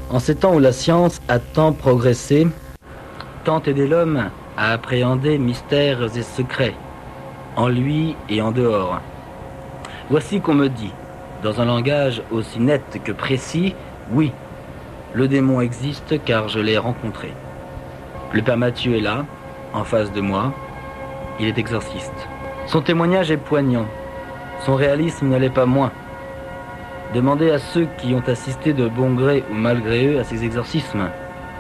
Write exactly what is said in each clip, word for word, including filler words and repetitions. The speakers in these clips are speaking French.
En ces temps où la science a tant progressé, tant aidé l'homme à appréhender mystères et secrets, en lui et en dehors. Voici qu'on me dit, dans un langage aussi net que précis, oui, le démon existe car je l'ai rencontré. Le père Mathieu est là, en face de moi, il est exorciste. Son témoignage est poignant, son réalisme ne l'est pas moins. Demandez à ceux qui ont assisté de bon gré ou malgré eux à ces exorcismes.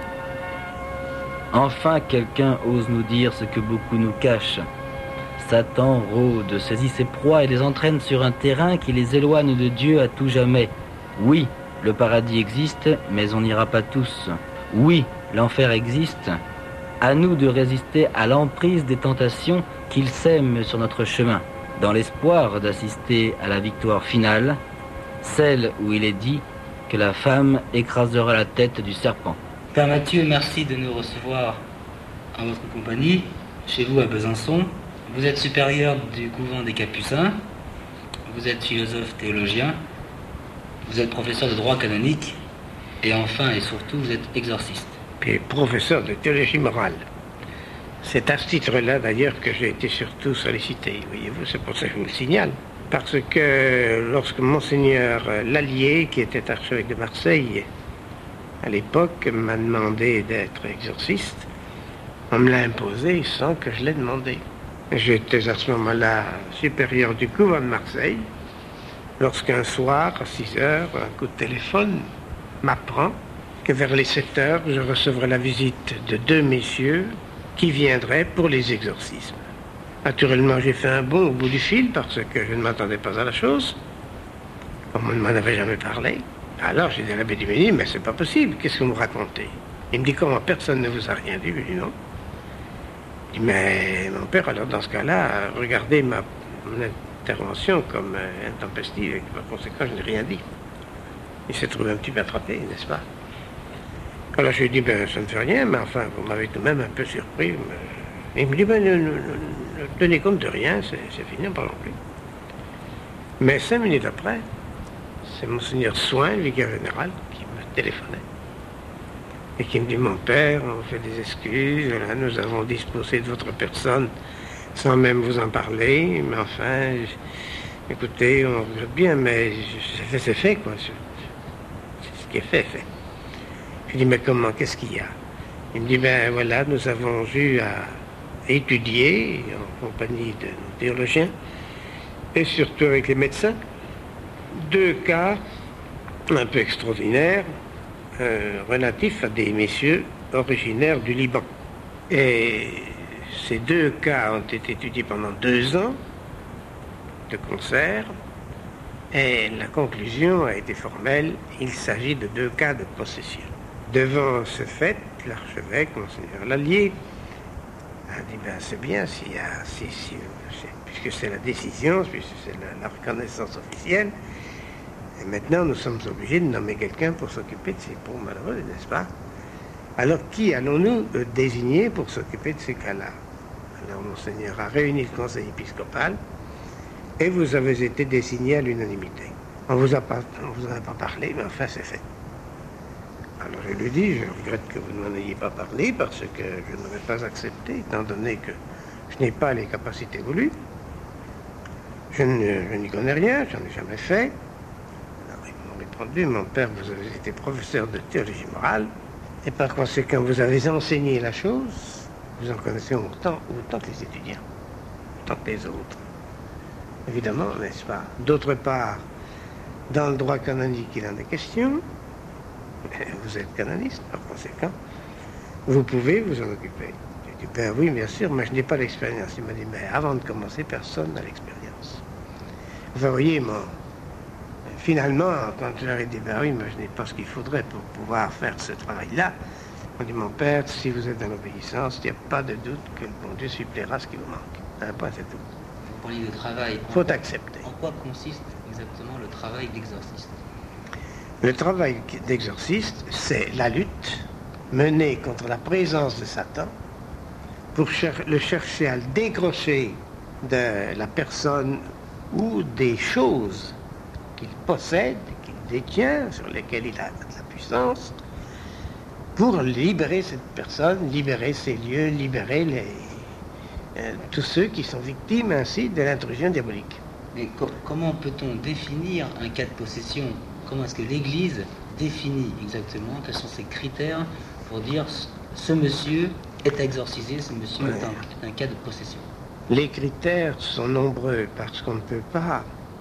Enfin, quelqu'un ose nous dire ce que beaucoup nous cachent. Satan rôde, saisit ses proies et les entraîne sur un terrain qui les éloigne de Dieu à tout jamais. Oui, le paradis existe, mais on n'ira pas tous. Oui, l'enfer existe. À nous de résister à l'emprise des tentations qu'il sème sur notre chemin, dans l'espoir d'assister à la victoire finale, celle où il est dit que la femme écrasera la tête du serpent. Père Mathieu, merci de nous recevoir en votre compagnie, chez vous à Besançon. Vous êtes supérieur du couvent des Capucins, vous êtes philosophe théologien, vous êtes professeur de droit canonique, et enfin et surtout, vous êtes exorciste. Puis professeur de théologie morale. C'est à ce titre-là d'ailleurs que j'ai été surtout sollicité, voyez-vous, c'est pour ça que je vous le signale. Parce que lorsque Monseigneur Lallier, qui était archevêque de Marseille, à l'époque, m'a demandé d'être exorciste, on me l'a imposé sans que je l'ai demandé. J'étais à ce moment-là supérieur du couvent de Marseille, lorsqu'un soir, à six heures, un coup de téléphone m'apprend que vers les sept heures, je recevrai la visite de deux messieurs qui viendraient pour les exorcismes. Naturellement, j'ai fait un bond au bout du fil parce que je ne m'attendais pas à la chose. Comme on ne m'en avait jamais parlé. Alors j'ai dit à l'abbé Duménil, mais c'est pas possible, qu'est-ce que vous me racontez? Il me dit, comment, personne ne vous a rien dit? Je lui dis non. Il dit, mais mon père, alors dans ce cas-là, regardez ma mon intervention comme euh, intempestive, et par conséquent, je n'ai rien dit. Il s'est trouvé un petit peu attrapé, n'est-ce pas? Alors je lui ai dit, ben ça ne fait rien, mais enfin, vous m'avez tout de même un peu surpris. Mais... il me dit, ben ne, ne, ne, ne tenez compte de rien, c'est, c'est fini, on parle plus. Mais cinq minutes après, c'est Monseigneur Soin, le vicaire général, qui me téléphonait. Et qui me dit, mon père, on fait des excuses, là, nous avons disposé de votre personne sans même vous en parler, mais enfin, je, écoutez, on regrette bien, mais c'est fait, c'est fait, quoi. C'est, c'est ce qui est fait, fait. Je lui dis, mais comment, qu'est-ce qu'il y a? Il me dit, ben voilà, nous avons eu à étudier, en compagnie de nos théologiens, et surtout avec les médecins, deux cas un peu extraordinaires, euh, relatifs à des messieurs originaires du Liban. Et ces deux cas ont été étudiés pendant deux ans, de concert, et la conclusion a été formelle, il s'agit de deux cas de possession. Devant ce fait, l'archevêque, Monseigneur Lallier, a dit, ben c'est bien, s'il y a, si, si, puisque c'est la décision, puisque c'est la, la reconnaissance officielle, et maintenant nous sommes obligés de nommer quelqu'un pour s'occuper de ces pauvres malheureux, n'est-ce pas? Alors qui allons-nous euh, désigner pour s'occuper de ces cas-là? Alors Monseigneur a réuni le conseil épiscopal, et vous avez été désigné à l'unanimité. On ne vous a pas, on vous en a pas parlé, mais enfin c'est fait. Alors je lui dis, je regrette que vous ne m'en ayez pas parlé parce que je n'aurais pas accepté, étant donné que je n'ai pas les capacités voulues. Je, ne, je n'y connais rien, je n'en ai jamais fait. Alors ils m'ont répondu, mon père, vous avez été professeur de théologie morale, et par conséquent, vous avez enseigné la chose, vous en connaissez autant, autant que les étudiants, autant que les autres. Évidemment, n'est-ce pas? D'autre part, dans le droit canonique, il en est question. Vous êtes canoniste, par conséquent, vous pouvez vous en occuper. J'ai dit, ben oui, bien sûr, mais je n'ai pas l'expérience. Il m'a dit, mais avant de commencer, personne n'a l'expérience. Enfin, vous voyez, moi, finalement, quand je leur ai dit, ben oui, mais je n'ai pas ce qu'il faudrait pour pouvoir faire ce travail-là, on dit, mon père, si vous êtes dans l'obéissance, il n'y a pas de doute que le bon Dieu supplera ce qui vous manque. Un point, c'est tout. Vous parliez de travail. Il faut accepter. En quoi consiste exactement le travail d'exorciste? Le travail d'exorciste, c'est la lutte menée contre la présence de Satan pour cher- le chercher à le décrocher de la personne ou des choses qu'il possède, qu'il détient, sur lesquelles il a de la puissance, pour libérer cette personne, libérer ces lieux, libérer les, euh, tous ceux qui sont victimes ainsi de l'intrusion diabolique. Mais co- comment peut-on définir un cas de possession? Comment est-ce que l'Église définit exactement? Quels sont ses critères pour dire ce monsieur est exorcisé, ce monsieur ouais. est un, un cas de possession? Les critères sont nombreux parce qu'on ne peut pas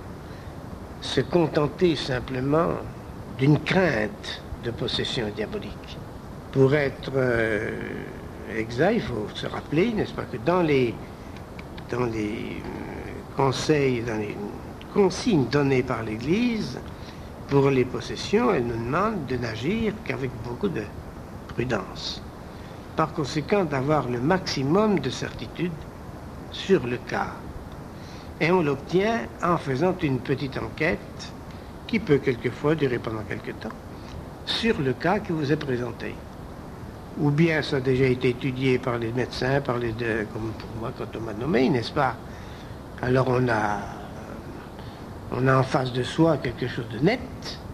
se contenter simplement d'une crainte de possession diabolique. Pour être euh, exact, il faut se rappeler, n'est-ce pas, que dans les, dans les euh, conseils, dans les consignes données par l'Église, pour les possessions, elle nous demande de n'agir qu'avec beaucoup de prudence. Par conséquent, d'avoir le maximum de certitude sur le cas. Et on l'obtient en faisant une petite enquête qui peut quelquefois durer pendant quelque temps sur le cas qui vous est présenté. Ou bien ça a déjà été étudié par les médecins, par les deux, comme pour moi quand on m'a nommé, n'est-ce pas? Alors on a, on a en face de soi quelque chose de net,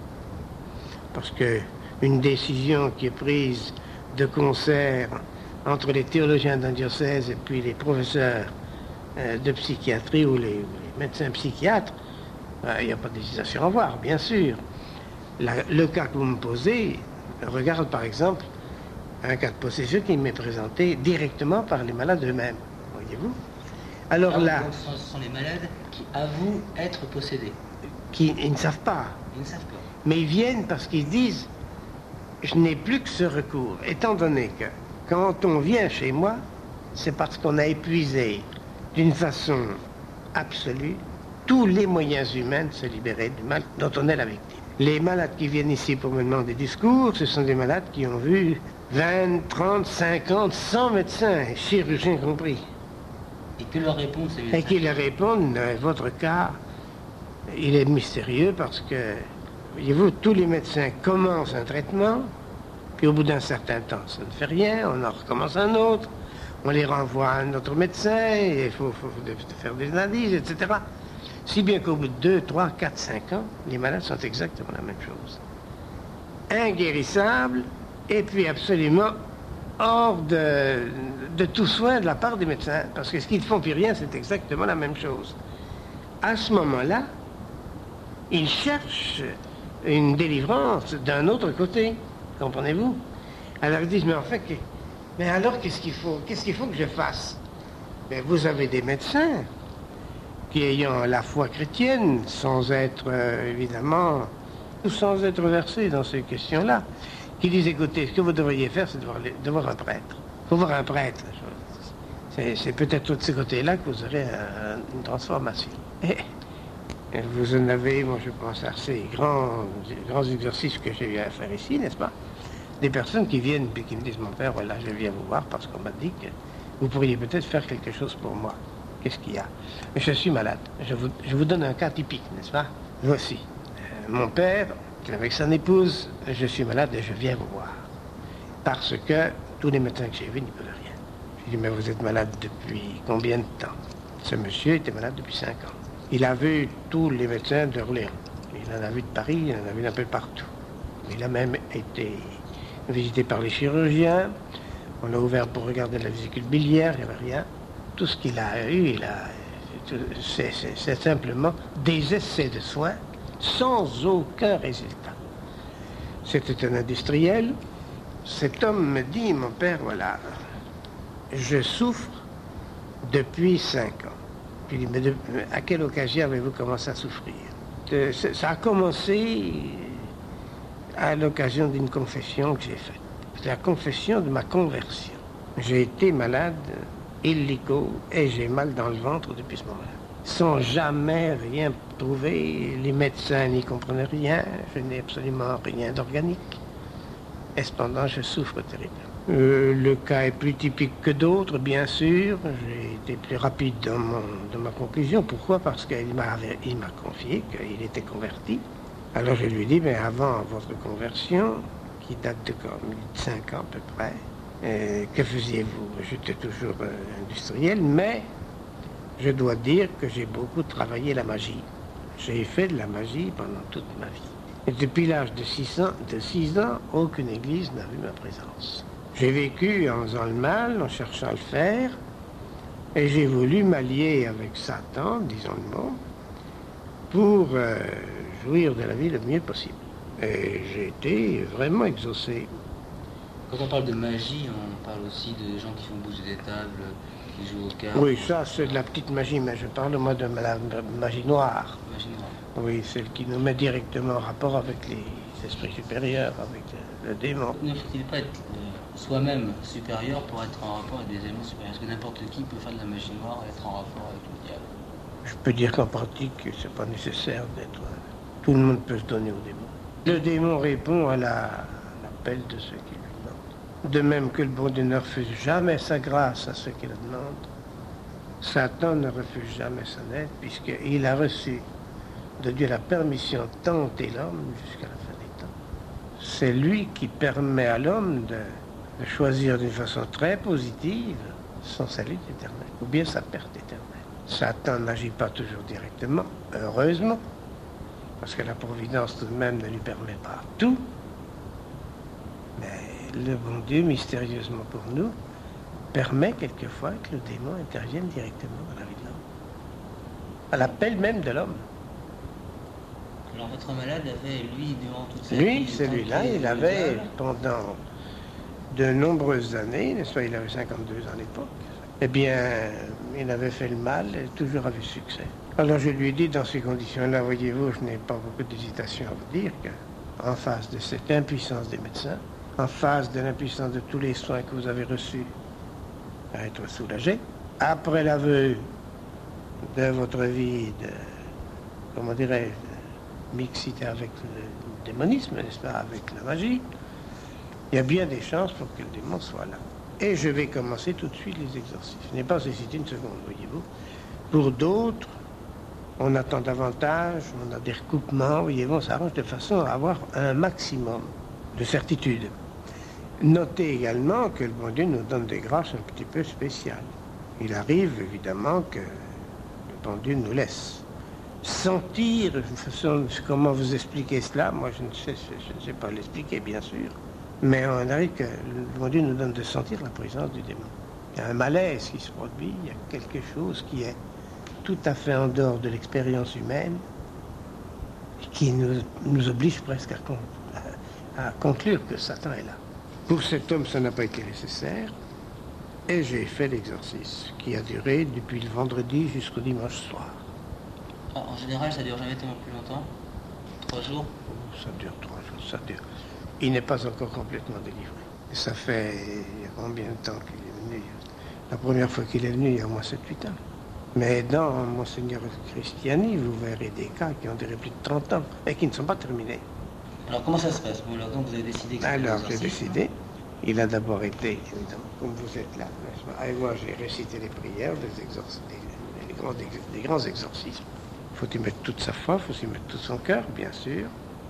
parce que une décision qui est prise de concert entre les théologiens d'un diocèse et puis les professeurs euh, de psychiatrie ou les, ou les médecins psychiatres, euh, il n'y a pas d'hésitation à voir, bien sûr. La, le cas que vous me posez regarde par exemple un cas de possession qui m'est présenté directement par les malades eux-mêmes, voyez-vous. Alors Alors, là... donc, ce sont les malades qui avouent être possédés. Qui, ils ne savent pas. Ils ne savent pas. Mais ils viennent parce qu'ils disent, je n'ai plus que ce recours, étant donné que quand on vient chez moi, c'est parce qu'on a épuisé d'une façon absolue tous les moyens humains de se libérer du mal dont on est la victime. Les malades qui viennent ici pour me demander des discours, ce sont des malades qui ont vu vingt, trente, cinquante, cent médecins, chirurgiens compris. Et que leur répondent ces médecins? Et qui leur répondent, euh, votre cas, il est mystérieux parce que, voyez-vous, tous les médecins commencent un traitement, puis au bout d'un certain temps, ça ne fait rien, on en recommence un autre, on les renvoie à un autre médecin, il faut, faut, faut faire des analyses, et cetera. Si bien qu'au bout de deux, trois, quatre, cinq ans, les malades sont exactement la même chose. Inguérissables, et puis absolument hors de, de tout soin de la part des médecins, parce que ce qu'ils ne font plus rien, c'est exactement la même chose. À ce moment-là, ils cherchent une délivrance d'un autre côté, comprenez-vous? Alors ils disent, mais en fait, que, mais alors qu'est-ce qu'il faut, qu'est-ce qu'il faut que je fasse? Mais vous avez des médecins qui, ayant la foi chrétienne, sans être euh, évidemment, ou sans être versés dans ces questions-là, qui disent, écoutez, ce que vous devriez faire, c'est de voir, les, de voir un prêtre. Il faut voir un prêtre. C'est, c'est peut-être de ce côté-là que vous aurez un, une transformation. Et, vous en avez, moi je pense, à ces grands, grands exercices que j'ai eu à faire ici, n'est-ce pas? Des personnes qui viennent et qui me disent, mon père, voilà, je viens vous voir parce qu'on m'a dit que vous pourriez peut-être faire quelque chose pour moi. Qu'est-ce qu'il y a? Je suis malade. Je vous, je vous donne un cas typique, n'est-ce pas? Voici. Euh, mon père, avec son épouse, je suis malade et je viens vous voir. Parce que tous les médecins que j'ai vus n'y peuvent rien. Je dis, mais vous êtes malade depuis combien de temps? Ce monsieur était malade depuis cinq ans. Il a vu tous les médecins d'Orléans. Il en a vu de Paris, il en a vu un peu partout. Il a même été visité par les chirurgiens. On l'a ouvert pour regarder la vésicule biliaire, il n'y avait rien. Tout ce qu'il a eu, il a, c'est, c'est, c'est simplement des essais de soins sans aucun résultat. C'était un industriel. Cet homme me dit, mon père, voilà, je souffre depuis cinq ans. Je lui dis, mais de, à quelle occasion avez-vous commencé à souffrir? de, Ça a commencé à l'occasion d'une confession que j'ai faite. C'est la confession de ma conversion. J'ai été malade, illico, et j'ai mal dans le ventre depuis ce moment-là. Sans jamais rien trouver, les médecins n'y comprenaient rien, je n'ai absolument rien d'organique. Et cependant, je souffre terriblement. Euh, le cas est plus typique que d'autres, bien sûr. J'ai été plus rapide dans, mon, dans ma conclusion. Pourquoi? Parce qu'il m'a, il m'a confié qu'il était converti. Alors je lui ai dit, mais avant votre conversion, qui date de cinq ans à peu près, euh, que faisiez-vous? J'étais toujours euh, industriel, mais je dois dire que j'ai beaucoup travaillé la magie. J'ai fait de la magie pendant toute ma vie. Et depuis l'âge de six ans, de six ans, aucune église n'a vu ma présence. J'ai vécu en faisant le mal, en cherchant à le faire, et j'ai voulu m'allier avec Satan, disons le mot, pour euh, jouir de la vie le mieux possible. Et j'ai été vraiment exaucé. Quand on parle de magie, on parle aussi de gens qui font bouger des tables, qui jouent aux cartes. Oui, ça c'est de la petite magie, mais je parle moi de la magie noire. Magie noire. Oui, celle qui nous met directement en rapport avec les esprits supérieurs, avec le, le démon. Ne faut-il pas être euh, soi-même supérieur pour être en rapport avec des éléments supérieurs? Est-ce que n'importe qui peut faire de la magie noire et être en rapport avec le diable? Je peux dire qu'en pratique, c'est pas nécessaire d'être... Tout le monde peut se donner au démon. Le démon répond à la, l'appel de ceux qui lui demandent. De même que le bon Dieu ne refuse jamais sa grâce à ceux qui la demandent, Satan ne refuse jamais son aide, puisqu'il a reçu de Dieu la permission de tenter l'homme jusqu'à la fin des temps. C'est lui qui permet à l'homme de, de choisir d'une façon très positive son salut éternel, ou bien sa perte éternelle. Satan n'agit pas toujours directement, heureusement, parce que la providence tout de même ne lui permet pas tout. Mais le bon Dieu, mystérieusement pour nous, permet quelquefois que le démon intervienne directement dans la vie de l'homme, à l'appel même de l'homme. Alors votre malade avait, lui, durant toute sa Lui, vie... celui-là, il avait, pendant de nombreuses années, n'est-ce pas, il avait cinquante-deux ans à l'époque, eh bien, il avait fait le mal et toujours avait succès. Alors je lui ai dit, dans ces conditions-là, voyez-vous, je n'ai pas beaucoup d'hésitation à vous dire qu'en face de cette impuissance des médecins, en face de l'impuissance de tous les soins que vous avez reçus, à être soulagé, après l'aveu de votre vie de, comment dirais-je, mixité avec le démonisme, n'est-ce pas, avec la magie, il y a bien des chances pour que le démon soit là. Et je vais commencer tout de suite les exorcismes. Je n'ai pas hésité une seconde, voyez-vous. Pour d'autres, on attend davantage, on a des recoupements, voyez-vous, on s'arrange de façon à avoir un maximum de certitude. Notez également que le bon Dieu nous donne des grâces un petit peu spéciales. Il arrive évidemment que le bon Dieu nous laisse sentir, de façon, comment vous expliquer cela, moi je ne sais, je ne sais pas l'expliquer bien sûr, mais on arrive que le bon Dieu nous donne de sentir la présence du démon. Il y a un malaise qui se produit, il y a quelque chose qui est tout à fait en dehors de l'expérience humaine, qui nous, nous oblige presque à, con, à, à conclure que Satan est là. Pour cet homme, ça n'a pas été nécessaire, et j'ai fait l'exorcisme, qui a duré depuis le vendredi jusqu'au dimanche soir. En général, ça dure jamais tellement plus longtemps? Trois jours? Ça dure trois jours, ça dure. Il n'est pas encore complètement délivré. Et ça fait combien de temps qu'il est venu? La première fois qu'il est venu, il y a au moins sept huit ans. Mais dans Monseigneur Christiani, vous verrez des cas qui ont duré plus de trente ans et qui ne sont pas terminés. Alors comment ça se passe? Vous, donc vous avez décidé que Alors j'ai décidé. Il a d'abord été, évidemment, comme vous êtes là, n'est-ce pas? Et moi j'ai récité les prières, les, exorc... les, les, grands, les grands exorcismes. Il faut y mettre toute sa foi, il faut y mettre tout son cœur, bien sûr.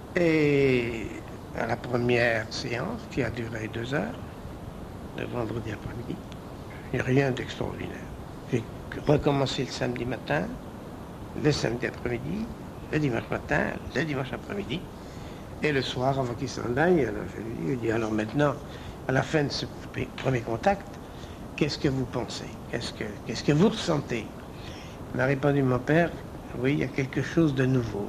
Et à la première séance, qui a duré deux heures, le vendredi après-midi, il n'y a rien d'extraordinaire. J'ai recommencé le samedi matin, le samedi après-midi, le dimanche matin, le dimanche après-midi, et le soir, avant qu'il s'en aille, alors je lui ai dit, alors maintenant, à la fin de ce premier contact, qu'est-ce que vous pensez? Qu'est-ce que, qu'est-ce que vous ressentez? Il m'a répondu, mon père, oui, il y a quelque chose de nouveau.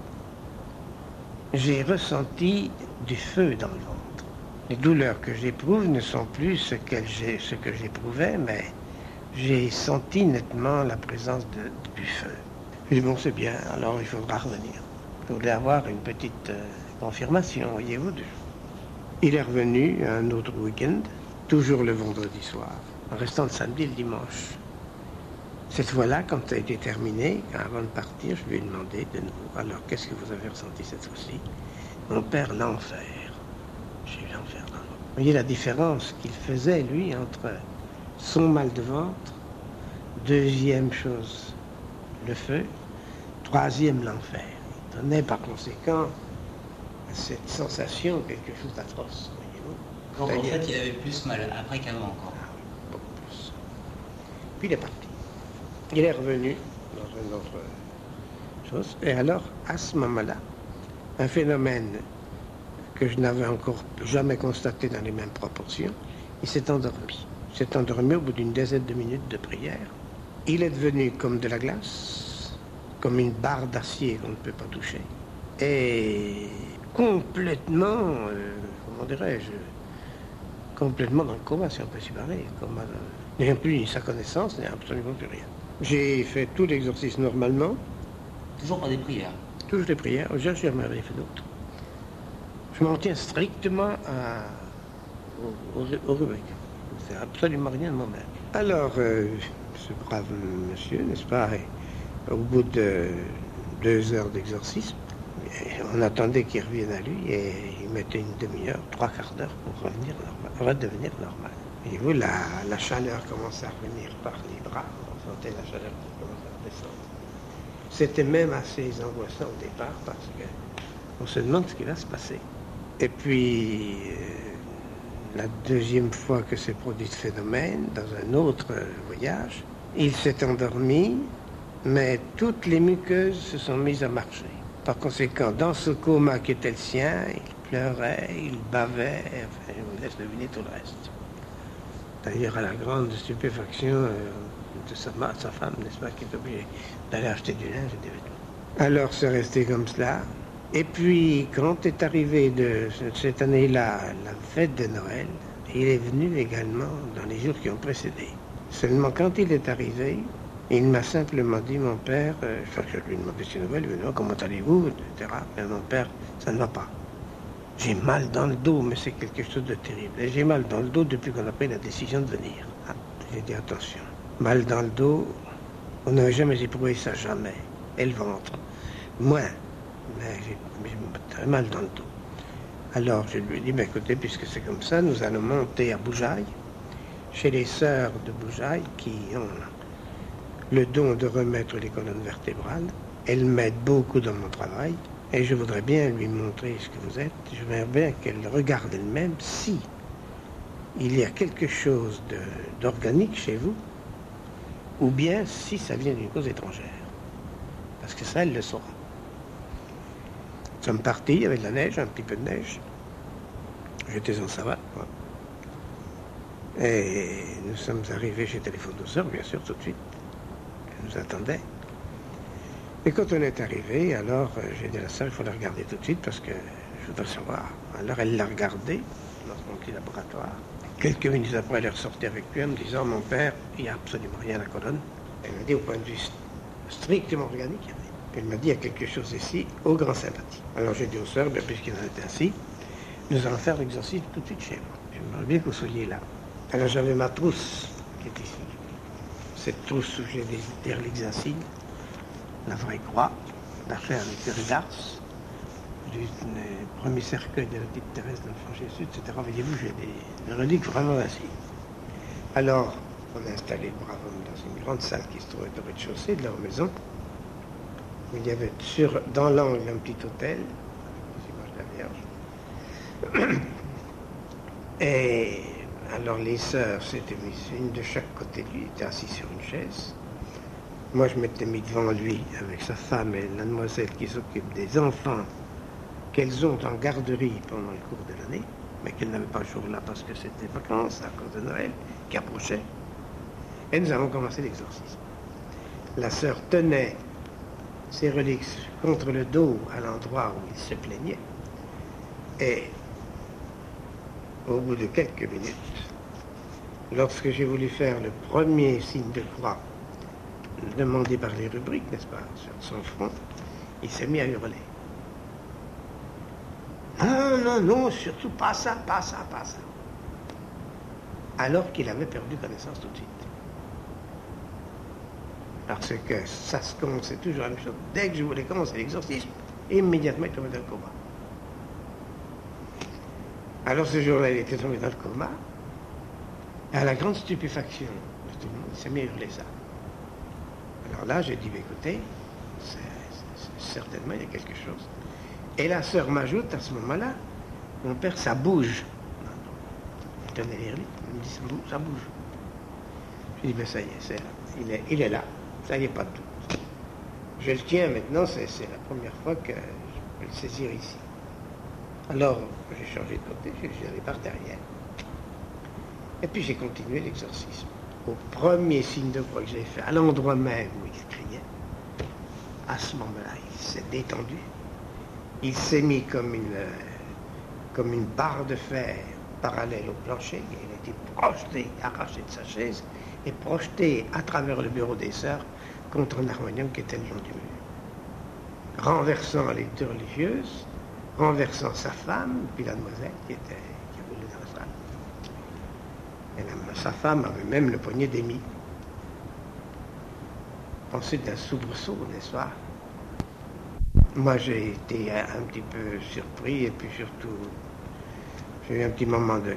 J'ai ressenti du feu dans le ventre. Les douleurs que j'éprouve ne sont plus ce que, j'ai, ce que j'éprouvais, mais j'ai senti nettement la présence de, du feu. J'ai dit, bon, c'est bien, alors il faudra revenir. Je voulais avoir une petite euh, confirmation, voyez-vous. De... Il est revenu un autre week-end, toujours le vendredi soir, en restant le samedi et le dimanche. Cette fois-là, quand ça a été terminé, avant de partir, je lui ai demandé de nouveau, alors qu'est-ce que vous avez ressenti cette fois-ci? Mon père, l'enfer. J'ai eu l'enfer dans le... Vous voyez la différence qu'il faisait, lui, entre son mal de ventre, deuxième chose, le feu, troisième, l'enfer. Il donnait par conséquent à cette sensation quelque chose d'atroce, voyez-vous. Donc en fait, il avait plus mal après qu'avant encore. Ah oui, beaucoup plus. Puis il est parti. Il est revenu dans une autre chose. Et alors, à ce moment-là, un phénomène que je n'avais encore jamais constaté dans les mêmes proportions. Il s'est endormi. Il s'est endormi au bout d'une dizaine de minutes de prière. Il est devenu comme de la glace, comme une barre d'acier qu'on ne peut pas toucher. Et complètement, euh, comment dirais-je, complètement dans le coma, si on peut s'y parler. Coma, euh, ni plus ni sa connaissance, ni absolument plus rien. J'ai fait tout l'exorcisme normalement. Toujours pas des prières. Toujours des prières. J'ai jamais rien fait d'autre. Je m'en tiens strictement à, au, au, au rubrique. Je ne fais absolument rien de moi-même. Alors, euh, ce brave monsieur, n'est-ce pas, au bout de deux heures d'exorcisme, on attendait qu'il revienne à lui et il mettait une demi-heure, trois quarts d'heure pour revenir normal, redevenir normal. Et vous, la, la chaleur commençait à revenir par les bras, on sentait la chaleur qui commençait à descendre. C'était même assez angoissant au départ parce qu'on se demande ce qui va se passer. Et puis, euh, la deuxième fois que s'est produit ce phénomène, dans un autre euh, voyage, il s'est endormi, mais toutes les muqueuses se sont mises à marcher. Par conséquent, dans ce coma qui était le sien, il pleurait, il bavait, enfin, je vous laisse deviner tout le reste. D'ailleurs, à la grande stupéfaction euh, de sa, de sa femme, n'est-ce pas, qui est obligée d'aller acheter du linge et des vêtements. Alors, c'est resté comme cela. Et puis, quand est arrivé de cette année-là la fête de Noël, il est venu également dans les jours qui ont précédé. Seulement, quand il est arrivé, il m'a simplement dit, mon père, euh, je crois que je lui ai demandé ses nouvelles, il m'a dit, comment allez-vous, et cetera. Mais mon père, ça ne va pas. J'ai mal dans le dos, mais c'est quelque chose de terrible. Et j'ai mal dans le dos depuis qu'on a pris la décision de venir. Ah, j'ai dit, attention, mal dans le dos, on n'avait jamais éprouvé ça, jamais. Et le ventre, moins. Mais j'ai, j'ai très mal dans le dos. Alors je lui ai dit, ben, écoutez, puisque c'est comme ça, nous allons monter à Boujaï, chez les sœurs de Boujaï qui ont le don de remettre les colonnes vertébrales. Elles m'aident beaucoup dans mon travail et je voudrais bien lui montrer ce que vous êtes. Je voudrais bien qu'elle regarde elle-même si il y a quelque chose de, d'organique chez vous ou bien si ça vient d'une cause étrangère. Parce que ça, elle le saura. Nous sommes partis, il y avait de la neige, un petit peu de neige. J'étais en savate, moi. Et nous sommes arrivés chez Téléphone-Douceur, bien sûr, tout de suite. Elle nous attendait. Et quand on est arrivé, alors j'ai dit à la sœur, il faut la regarder tout de suite parce que je voudrais savoir. Alors elle l'a regardée dans son petit laboratoire. Quelques minutes après, elle est ressortie avec lui en me disant, mon père, il n'y a absolument rien à la colonne. Elle m'a dit, au point de vue strictement organique, il y avait. Elle m'a dit, il y a quelque chose ici, aux grands sympathies. Alors j'ai dit aux sœurs, bien puisqu'il en était ainsi, nous allons faire l'exorcisme tout de suite chez vous. J'aimerais bien que vous soyez là. Alors j'avais ma trousse qui est ici. Cette trousse où j'ai des l'exorcisme, la vraie croix, la chair avec Thérèse d'Ars, le premier cercueil de la petite Thérèse de l'Enfant Jésus, et cetera. Voyez-vous, j'ai des, des reliques vraiment ainsi. Alors, on a installé le brave homme dans une grande salle qui se trouvait au rez-de-chaussée de leur maison. Il y avait sur, dans l'angle un petit hôtel, avec l'image de la Vierge. Et alors les sœurs s'étaient mises une de chaque côté de lui, était assis sur une chaise. Moi je m'étais mis devant lui avec sa femme et la demoiselle qui s'occupe des enfants qu'elles ont en garderie pendant le cours de l'année, mais qu'elles n'avaient pas le jour-là parce que c'était vacances à cause de Noël qui approchait. Et nous avons commencé l'exorcisme. La sœur tenait ses reliques contre le dos à l'endroit où il se plaignait. Et au bout de quelques minutes, lorsque j'ai voulu faire le premier signe de croix demandé par les rubriques, n'est-ce pas, sur son front, il s'est mis à hurler. Non, non, non, surtout pas ça, pas ça, pas ça. Alors qu'il avait perdu connaissance tout de suite. Parce que ça se commençait toujours la même chose. Dès que je voulais commencer l'exorcisme, immédiatement il tombait dans le coma. Alors ce jour-là, il était tombé dans le coma. Et à la grande stupéfaction de tout le monde, il s'est mis à hurler ça. Alors là, j'ai dit, écoutez, c'est, c'est, c'est, certainement il y a quelque chose. Et la sœur m'ajoute à ce moment-là, mon père, ça bouge. Non, non. Il tenait les reliques, il me dit, ça bouge, ça bouge. J'ai dit, ben ça y est, c'est là. Il est, il est là. Ça y est, pas de doute. Je le tiens maintenant, c'est, c'est la première fois que vais le saisir ici. Alors, j'ai changé de côté, je suis allé par derrière. Et puis j'ai continué l'exorcisme. Au premier signe de croix que j'ai fait, à l'endroit même où il criait, à ce moment-là, il s'est détendu. Il s'est mis comme une, comme une barre de fer parallèle au plancher. Il a été projeté, arraché de sa chaise et projeté à travers le bureau des sœurs contre un harmonium qui était le long du mur. Renversant les deux religieuses, renversant sa femme, puis la demoiselle qui était qui roulait dans la salle. Et la, sa femme avait même le poignet démis. Ensuite d'un soubresaut, n'est-ce pas? Moi j'ai été un, un petit peu surpris et puis surtout j'ai eu un petit moment de, de,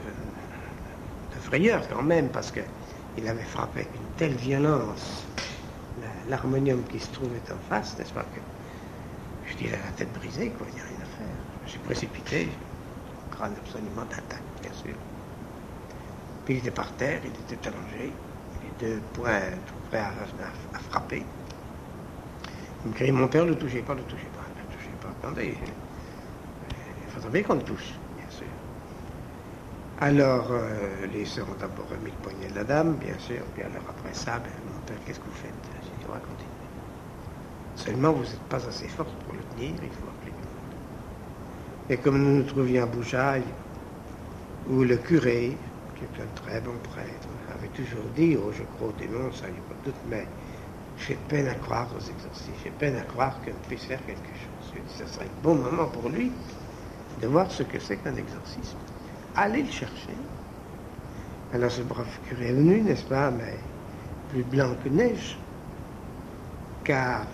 de frayeur quand même parce qu'il avait frappé avec une telle violence l'harmonium qui se trouvait en face, n'est-ce pas, que je dis, il a la tête brisée, quoi, il n'y a rien à faire. Je me suis précipité, mon crâne absolument intact, bien sûr. Puis il était par terre, il était allongé, les deux poings tout prêts à, à, à frapper. Il me criait, mon père, ne le touchez pas, ne le touchez pas, ne le touchez pas. Attendez, il faudrait bien qu'on le touche, bien sûr. Alors, euh, les sœurs ont d'abord remis le poignet de la dame, bien sûr, puis alors après ça, ben, mon père, qu'est-ce que vous faites? J'ai dit, on va continuer. Seulement, vous n'êtes pas assez fort pour le tenir, il faut appeler du monde. Et comme nous nous trouvions à Boujaï, où le curé, qui est un très bon prêtre, avait toujours dit, oh, je crois au démon, ça, il n'y a pas de doute, mais j'ai peine à croire aux exorcismes, j'ai peine à croire qu'on puisse faire quelque chose. Je dis, ça serait un bon moment pour lui de voir ce que c'est qu'un exorcisme. Allez le chercher. Alors ce brave curé est venu, n'est-ce pas, mais plus blanc que neige, car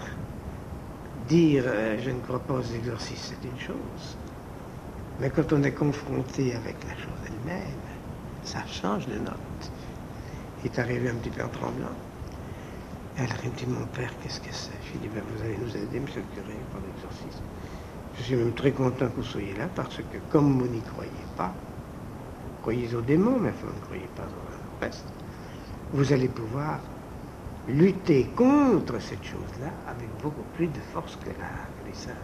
dire euh, je ne crois pas aux exorcismes, c'est une chose, mais quand on est confronté avec la chose elle-même, ça change de note. Il est arrivé un petit peu en tremblant. Et alors il me dit, mon père, qu'est-ce que c'est? Je lui dis, ben, vous allez nous aider, monsieur le curé, par l'exorcisme. Je suis même très content que vous soyez là, parce que comme vous n'y croyez pas, vous croyez aux démons, mais vous ne croyez pas au reste, vous allez pouvoir lutter contre cette chose-là avec beaucoup plus de force que, la, que les sœurs.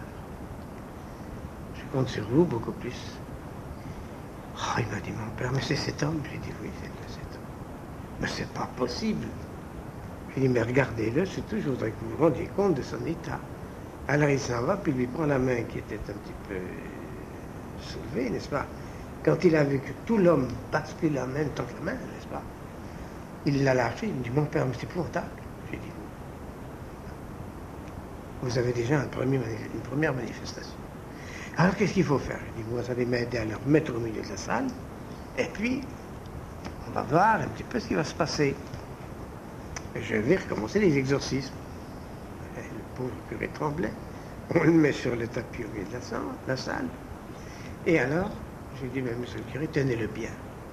Je compte sur vous beaucoup plus. Oh, il m'a dit, mon père, mais c'est cet homme. J'ai dit, oui, c'est cet homme. Mais c'est pas possible. J'ai dit, mais regardez-le, surtout, je voudrais que vous vous rendiez compte de son état. Alors il s'en va, puis il lui prend la main qui était un petit peu soulevée, n'est-ce pas? Quand il a vu que tout l'homme bascule en même temps que la main, n'est-ce pas? Il l'a lâché, il me dit, mon père, mais c'est épouvantable. J'ai dit, vous avez déjà un premier manif- une première manifestation. Alors qu'est-ce qu'il faut faire? Je dis, vous allez m'aider à le remettre au milieu de la salle, et puis on va voir un petit peu ce qui va se passer. Et je vais recommencer les exorcismes. Et le pauvre curé tremblait. On le met sur le tapis au milieu de la salle, la salle. Et alors, j'ai dit, mais monsieur le curé, tenez-le bien.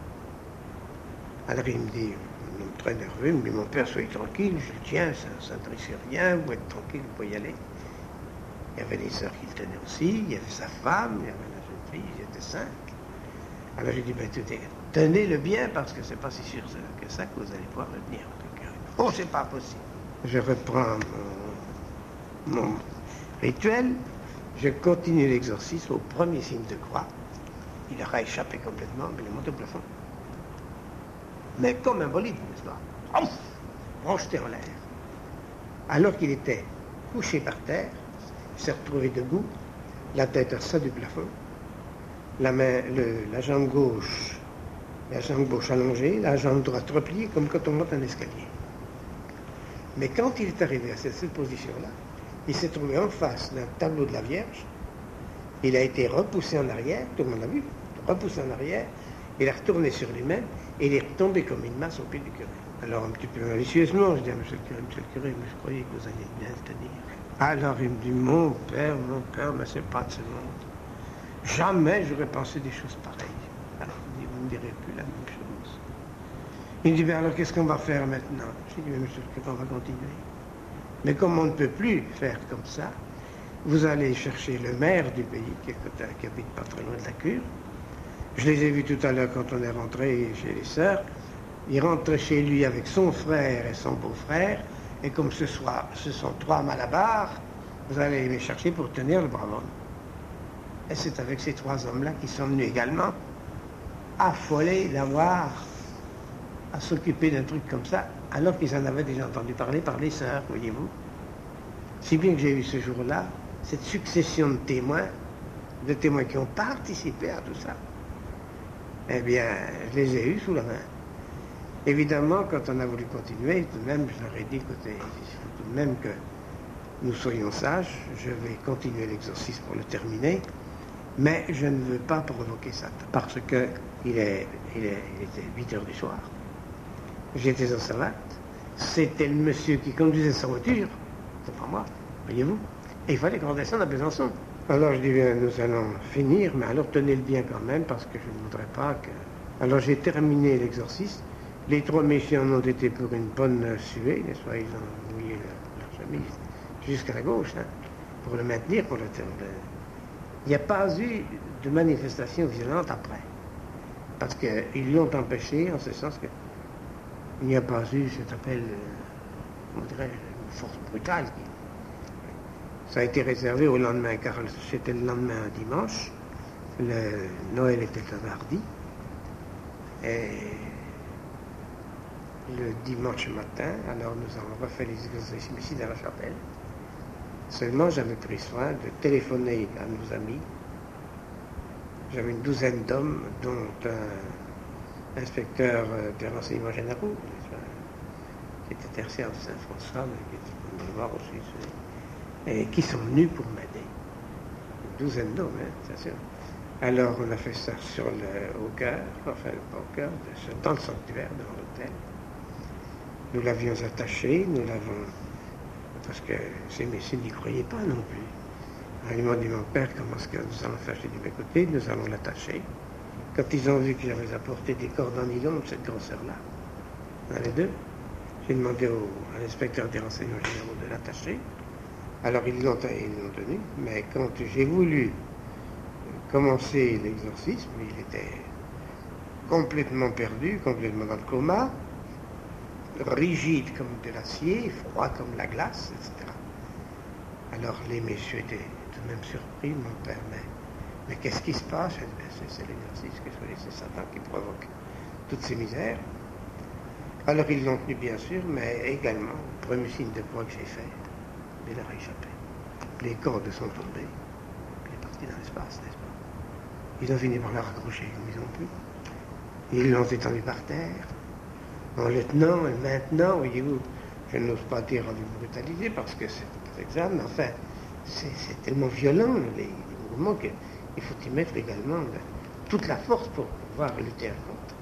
Alors il me dit, un homme très nerveux, il me dit, mon père, soyez tranquille, je le tiens, ça ne risque rien, vous êtes tranquille, vous pouvez y aller. Il y avait les sœurs qui le tenaient aussi, il y avait sa femme, il y avait la jeune fille, ils étaient cinq. Alors j'ai dit, ben écoutez, tenez-le bien, parce que c'est pas si sûr que ça que vous allez pouvoir le tenir. Oh, c'est pas possible. Je reprends mon, mon rituel, je continue l'exorcisme au premier signe de croix. Il aura échappé complètement, mais il est monté au plafond. Mais comme un bolide, n'est-ce pas? Ouf, projeté en l'air. Alors qu'il était couché par terre, il s'est retrouvé debout, la tête hors du plafond, la main, le, la jambe gauche, la jambe gauche allongée, la jambe droite repliée, comme quand on monte un escalier. Mais quand il est arrivé à cette, cette position-là, il s'est trouvé en face d'un tableau de la Vierge, il a été repoussé en arrière, tout le monde l'a vu, repoussé en arrière, il a retourné sur lui-même, et il est retombé comme une masse au pied du curé. Alors un petit peu malicieusement, je dis à monsieur le curé, monsieur le curé, mais je croyais que vous alliez bien le tenir. Alors il me dit, mon père, mon père, mais c'est pas de ce monde. Jamais j'aurais pensé des choses pareilles. Alors il dit, vous ne direz plus la même chose. Il me dit, ben alors qu'est-ce qu'on va faire maintenant? J'ai dit, mais monsieur le curé, on va continuer. Mais comme on ne peut plus faire comme ça, vous allez chercher le maire du pays, qui, est, qui habite pas très loin de la cure. Je les ai vus tout à l'heure quand on est rentré chez les sœurs. Il rentrait chez lui avec son frère et son beau-frère, et comme ce soir, ce sont trois malabars, vous allez les chercher pour tenir le brave homme. Et c'est avec ces trois hommes-là qui sont venus également, affolés d'avoir à s'occuper d'un truc comme ça, alors qu'ils en avaient déjà entendu parler par les sœurs, voyez-vous. Si bien que j'ai eu ce jour-là cette succession de témoins, de témoins qui ont participé à tout ça, eh bien, je les ai eus sous la main. Évidemment, quand on a voulu continuer, tout de même, je leur ai dit, écoutez, il faut tout de même que nous soyons sages, je vais continuer l'exorcisme pour le terminer, mais je ne veux pas provoquer Satan, parce que il, est, il, est, il était huit heures du soir. J'étais en savate, c'était le monsieur qui conduisait sa voiture, c'est pas moi, voyez-vous, et il fallait qu'on descende à Besançon. Alors je dis, bien, nous allons finir, mais alors tenez-le bien quand même, parce que je ne voudrais pas que... Alors j'ai terminé l'exorcisme, les trois messieurs en ont été pour une bonne suée, n'est-ce pas, ils ont mouillé leur, leur chemise jusqu'à la gauche, hein, pour le maintenir, pour le... le... Il n'y a pas eu de manifestation violente après, parce qu'ils l'ont empêché, en ce sens que il n'y a pas eu ce qu'on appelle, euh, on dirait, une force brutale. Ça a été réservé au lendemain, car c'était le lendemain un dimanche, le Noël était un mardi, et le dimanche matin, alors nous avons refait les exercices ici dans la chapelle. Seulement, j'avais pris soin de téléphoner à nos amis. J'avais une douzaine d'hommes, dont un inspecteur des renseignements généraux, qui était tertiaire de Saint-François, mais qui était de voir aussi, et qui sont venus pour m'aider. Une douzaine d'hommes, hein, c'est sûr. Alors, on a fait ça sur le, au cœur, enfin, pas au cœur, dans le sanctuaire, devant l'hôtel. Nous l'avions attaché, nous l'avons... Parce que ces messieurs n'y croyaient pas non plus. Alors, ils m'ont dit, mon père, comment est-ce que nous allons faire? J'ai dit, écoutez, nous allons l'attacher. Quand ils ont vu que j'avais apporté des cordes en nylon de cette grosseur-là, on avait deux, j'ai demandé au, à l'inspecteur des renseignements généraux de l'attacher. Alors, ils l'ont tenu, mais quand j'ai voulu commencer l'exorcisme, il était complètement perdu, complètement dans le coma, rigide comme de l'acier, froid comme la glace, et cetera. Alors les messieurs étaient tout de même surpris, mon père, mais, mais qu'est-ce qui se passe? C'est l'exercice, c'est Satan qui provoque toutes ces misères. Alors ils l'ont tenu bien sûr, mais également, le premier signe de croix que j'ai fait, il a échappé. Les cordes sont tombées, il est parti dans l'espace, n'est-ce pas? Ils ont fini par la raccrocher comme ils ont pu. Ils l'ont étendu par terre. En le tenant et le maintenant, voyez-vous, je n'ose pas dire avec brutalité parce que c'est pas exact, mais enfin, c'est tellement violent, les, les mouvements, qu'il faut y mettre également de, toute la force pour pouvoir lutter contre.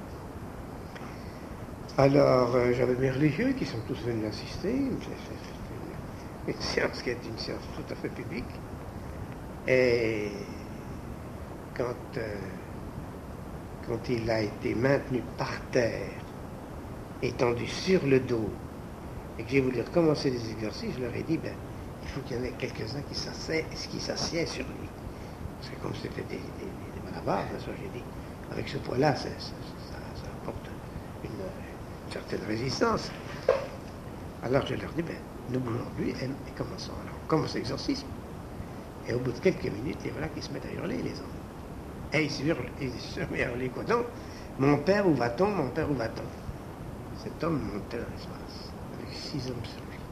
Alors, euh, j'avais mes religieux qui sont tous venus assister. C'est une, une séance qui est une séance tout à fait publique. Et quand, euh, quand il a été maintenu par terre, étendu sur le dos, et que j'ai voulu recommencer les exercices, je leur ai dit, ben, il faut qu'il y en ait quelques-uns qui s'assiedent sur lui. Parce que comme c'était des, des, des malabares, ça j'ai dit, avec ce poids-là, ça, ça, ça apporte une, une certaine résistance. Alors je leur dis, ben, nous bougons lui et, et commençons. Alors on commence l'exorcisme, et au bout de quelques minutes, les voilà qui se mettent à hurler, les hommes. Et ils se hurlent, ils se mettent à hurler quoi donc? Mon père, où va-t-on? Mon père, où va-t-on? Cet homme montait dans l'espace, avec six hommes sur lui.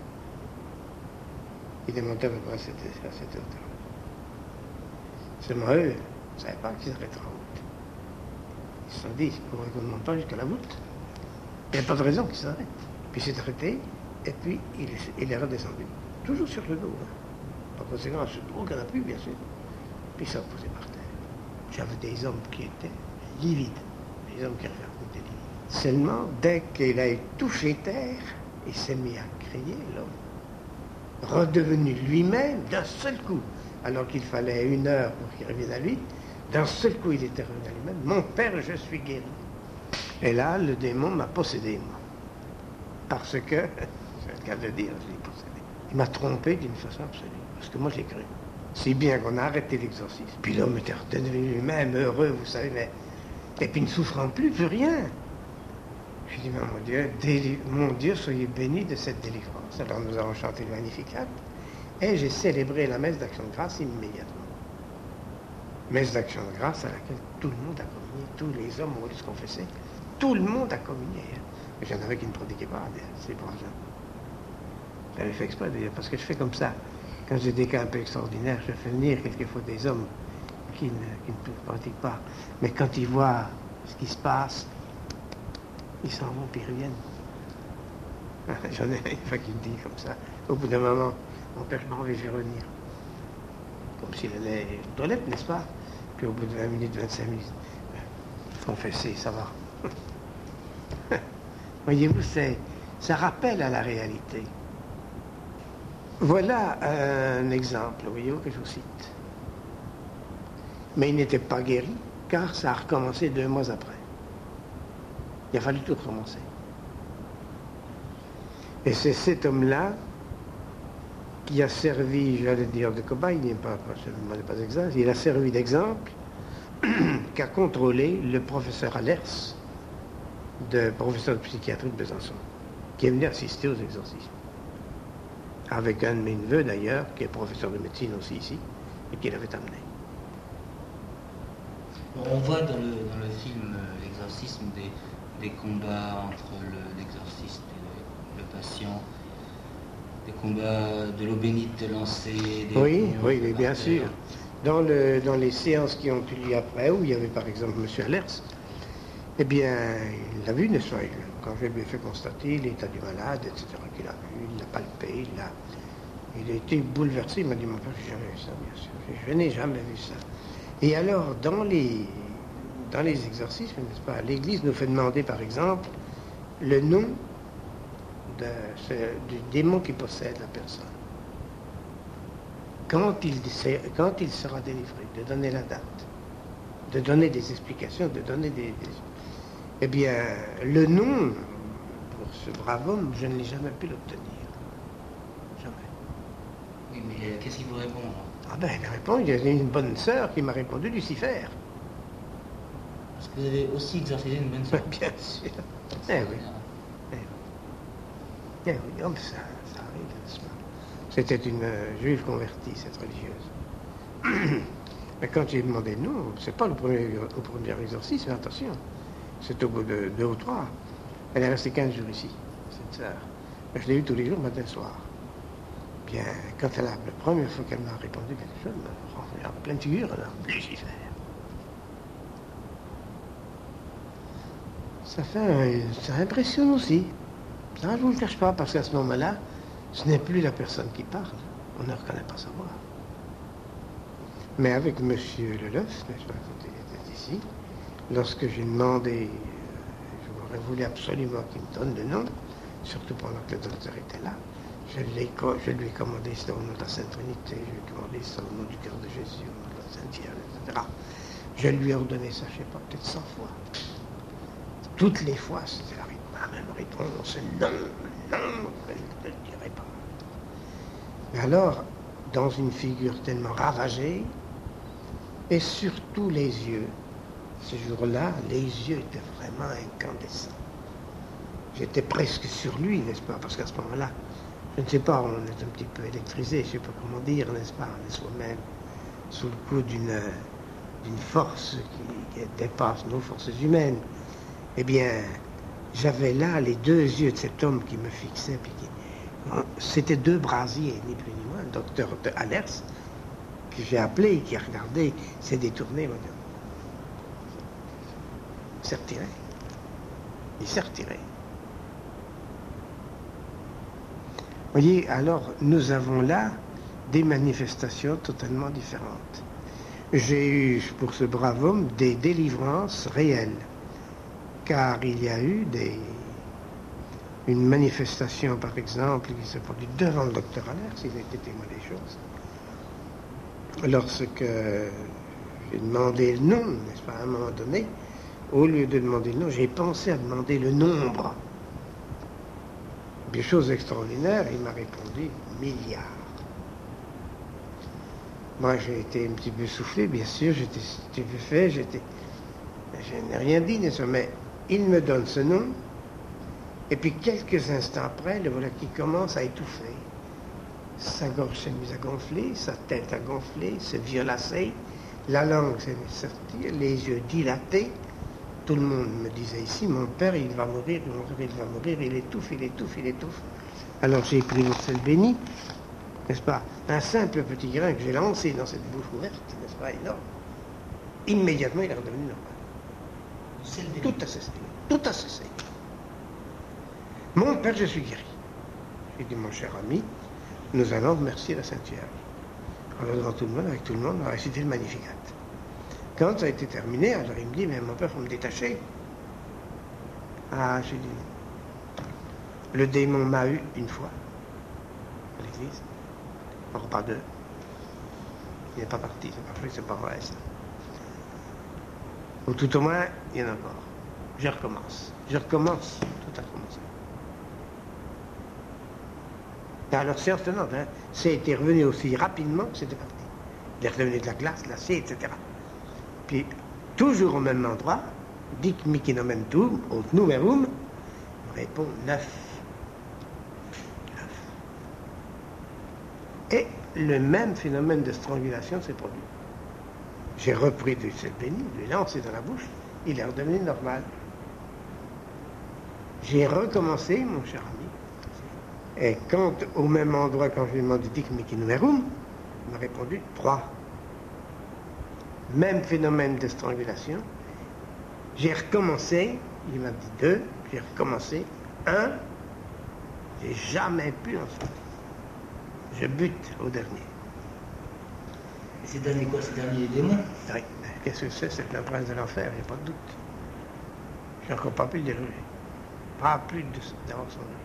Il est monté à peu près à cette, à cette hauteur. Seulement eux, ne savaient pas qu'ils arrêteraient en route. Ils se sont dit, il faudrait qu'on ne monte pas jusqu'à la voûte. Il n'y a pas de raison qu'ils s'arrêtent. Puis il s'est arrêté, et puis il, il est redescendu. Toujours sur le dos. Hein. Par conséquent, sur aucun appui, bien sûr. Puis il s'est posé par terre. J'avais des hommes qui étaient livides. Des hommes qui regardaient des livides. Seulement, dès qu'il a touché terre, il s'est mis à crier, l'homme, redevenu lui-même d'un seul coup, alors qu'il fallait une heure pour qu'il revienne à lui, d'un seul coup il était revenu à lui-même. Mon père, je suis guéri. Et là, le démon m'a possédé, moi. Parce que, c'est le cas de dire, je l'ai possédé. Il m'a trompé d'une façon absolue, parce que moi j'ai cru. Si bien qu'on a arrêté l'exorcisme. Puis l'homme était redevenu lui-même, heureux, vous savez, mais... Et puis ne souffrant plus, plus rien. Je dis, mon Dieu, déli... mon Dieu, soyez béni de cette délivrance. Alors nous avons chanté le Magnificat et j'ai célébré la messe d'action de grâce immédiatement. messe d'action de grâce à laquelle tout le monde a communié, tous les hommes ont dû se confesser, tout le monde a communié. Hein. Mais il y en avait qui ne pratiquaient pas, ces braves gens. J'avais fait exprès d'ailleurs, parce que je fais comme ça. Quand j'ai des cas un peu extraordinaires, je fais venir quelquefois des hommes qui ne, qui ne pratiquent pas. Mais quand ils voient ce qui se passe, ils s'en vont puis ils reviennent. J'en ai une fois qui me dit comme ça. Au bout d'un moment, mon père, je m'en vais, je vais revenir. Comme s'il allait aux toilettes, n'est-ce pas? Puis au bout de vingt minutes, vingt-cinq minutes, confesser, ça va. Voyez-vous, c'est, ça rappelle à la réalité. Voilà un exemple, voyez-vous, que je vous cite. Mais il n'était pas guéri, car ça a recommencé deux mois après. Il a fallu tout recommencer. Et c'est cet homme-là qui a servi, j'allais dire de cobaye, il n'est pas, pas, pas exact, il a servi d'exemple qu'a contrôlé le professeur Allers, de professeur de psychiatrie de Besançon, qui est venu assister aux exorcismes. Avec un de mes neveux d'ailleurs, qui est professeur de médecine aussi ici, et qui l'avait amené. On voit dans le, dans le film euh, L'exorcisme des, des combats entre le, l'exorciste et le, le patient, des combats de l'eau bénite lancée. Des oui, oui, oui, bien sûr. Dans, le, dans les séances qui ont eu lieu après, où il y avait par exemple M. Allers, eh bien, il l'a vu, n'est-ce pas? Quand je lui ai fait constater l'état du malade, et cetera, qu'il a vu, il l'a palpé, il a, il a été bouleversé. Il m'a dit, mon père, j'ai jamais vu ça, bien sûr. Je n'ai jamais vu ça. Et alors, dans les, dans les exorcismes, n'est-ce pas, l'Église nous fait demander, par exemple, le nom de ce, du démon qui possède la personne. Quand il, quand il sera délivré, de donner la date, de donner des explications, de donner des... des eh bien, le nom, pour ce brave homme, je ne l'ai jamais pu l'obtenir. Jamais. Oui, mais qu'est-ce qu'il vous répond? Ah ben, il répond, il y a une bonne sœur qui m'a répondu, Lucifer. Parce que vous avez aussi exorcisé une bonne sœur. Bien sûr. Eh oui. Eh oui. Eh oui, oh, ça, ça arrive, n'est-ce pas? C'était une euh, juive convertie, cette religieuse. Mais quand j'ai demandé le nom, c'est pas le premier, au premier exorcisme, attention. C'est au bout de deux ou trois. Elle est restée quinze jours ici, cette sœur. Je l'ai eue tous les jours, matin et soir. Bien, quand elle a, la première fois qu'elle m'a répondu quelque chose, elle m'a en pleine figure, alors, Lucifer. Ça fait, ça impressionne aussi. Ça, je ne vous le cache pas, parce qu'à ce moment-là, ce n'est plus la personne qui parle. On ne reconnaît pas sa voix. Mais avec M. Leleuf, n'est-ce pas, quand il était ici, lorsque j'ai demandé, je voulais voulu absolument qu'il me donne le nom, surtout pendant que le docteur était là, je, je lui ai commandé ça au nom de la Sainte Trinité, je lui ai commandé ça au nom du cœur de Jésus, au nom de la Sainte Vierge, et cetera. Je lui ai ordonné ça, je ne sais pas, peut-être cent fois. Toutes les fois, c'était la, la même réponse, non, non, je ne le dirai pas. Mais alors, dans une figure tellement ravagée, et surtout les yeux, ce jour-là, les yeux étaient vraiment incandescents. J'étais presque sur lui, n'est-ce pas? Parce qu'à ce moment-là, je ne sais pas, on est un petit peu électrisé, je ne sais pas comment dire, n'est-ce pas? On est soi-même sous le coup d'une, d'une force qui, qui dépasse nos forces humaines. Eh bien, j'avais là les deux yeux de cet homme qui me fixait, puis qui, c'était deux brasiers, ni plus ni moins, le docteur Allers, que j'ai appelé, qui a regardé, s'est détourné, m'a dit, il s'est retiré. Il s'est retiré. Vous voyez, alors, nous avons là des manifestations totalement différentes. J'ai eu, pour ce brave homme, des délivrances réelles, car il y a eu des... une manifestation, par exemple, qui s'est produite devant le docteur Allers, il a été témoin des choses. Lorsque j'ai demandé le nom, n'est-ce pas, à un moment donné, au lieu de demander le nom, j'ai pensé à demander le nombre. Des choses extraordinaires, il m'a répondu milliards. Moi, j'ai été un petit peu soufflé, bien sûr, j'étais stupéfait, j'étais... je n'ai rien dit, n'est-ce pas, mais il me donne ce nom, et puis quelques instants après, le voilà qui commence à étouffer. Sa gorge s'est mise à gonfler, sa tête a gonflé, se violacé, La langue s'est sortie, les yeux dilatés. Tout le monde me disait ici, mon père, il va mourir, mon père, il va mourir, il étouffe, il étouffe, il étouffe. Alors j'ai pris le sel béni, n'est-ce pas? Un simple petit grain que j'ai lancé dans cette bouche ouverte, n'est-ce pas, énorme. Immédiatement, il est redevenu normal. Tout a cessé. Tout a cessé. Mon père, je suis guéri. J'ai dit, mon cher ami, nous allons remercier la Sainte Vierge. Alors, devant tout le monde, avec tout le monde, on a récité le Magnificat. Quand ça a été terminé, alors il me dit, mais mon père, il faut me détacher. Ah, j'ai dit non. Le démon m'a eu une fois, à l'église. On repart deux. Il n'est pas parti, c'est pas vrai, c'est pas vrai, ça. Ou tout au moins, il y en a encore. Je recommence. Je recommence. Tout a commencé. Et alors, séance tenante, hein, c'est revenu aussi rapidement que c'était parti. Il est revenu de la glace, glacée, et cetera. Puis, toujours au même endroit, dic mihi nomen tuum, aut numerum, il répond neuf. Neuf. Et le même phénomène de strangulation s'est produit. J'ai repris du sel béni, je l'ai lancé dans la bouche, il est redevenu normal. J'ai recommencé, mon cher ami, et quand, au même endroit, quand je lui ai demandé dic mihi numerum, il m'a répondu trois. Même phénomène de strangulation. J'ai recommencé, il m'a dit deux, j'ai recommencé un, j'ai jamais pu en sortir. Je bute au dernier. Et ces derniers quoi? Ces derniers démons? Oui. Qu'est-ce que c'est? C'est le prince de l'enfer, il n'y a pas de doute. J'ai encore pas pu le dérouler. Pas plus de devant son œil.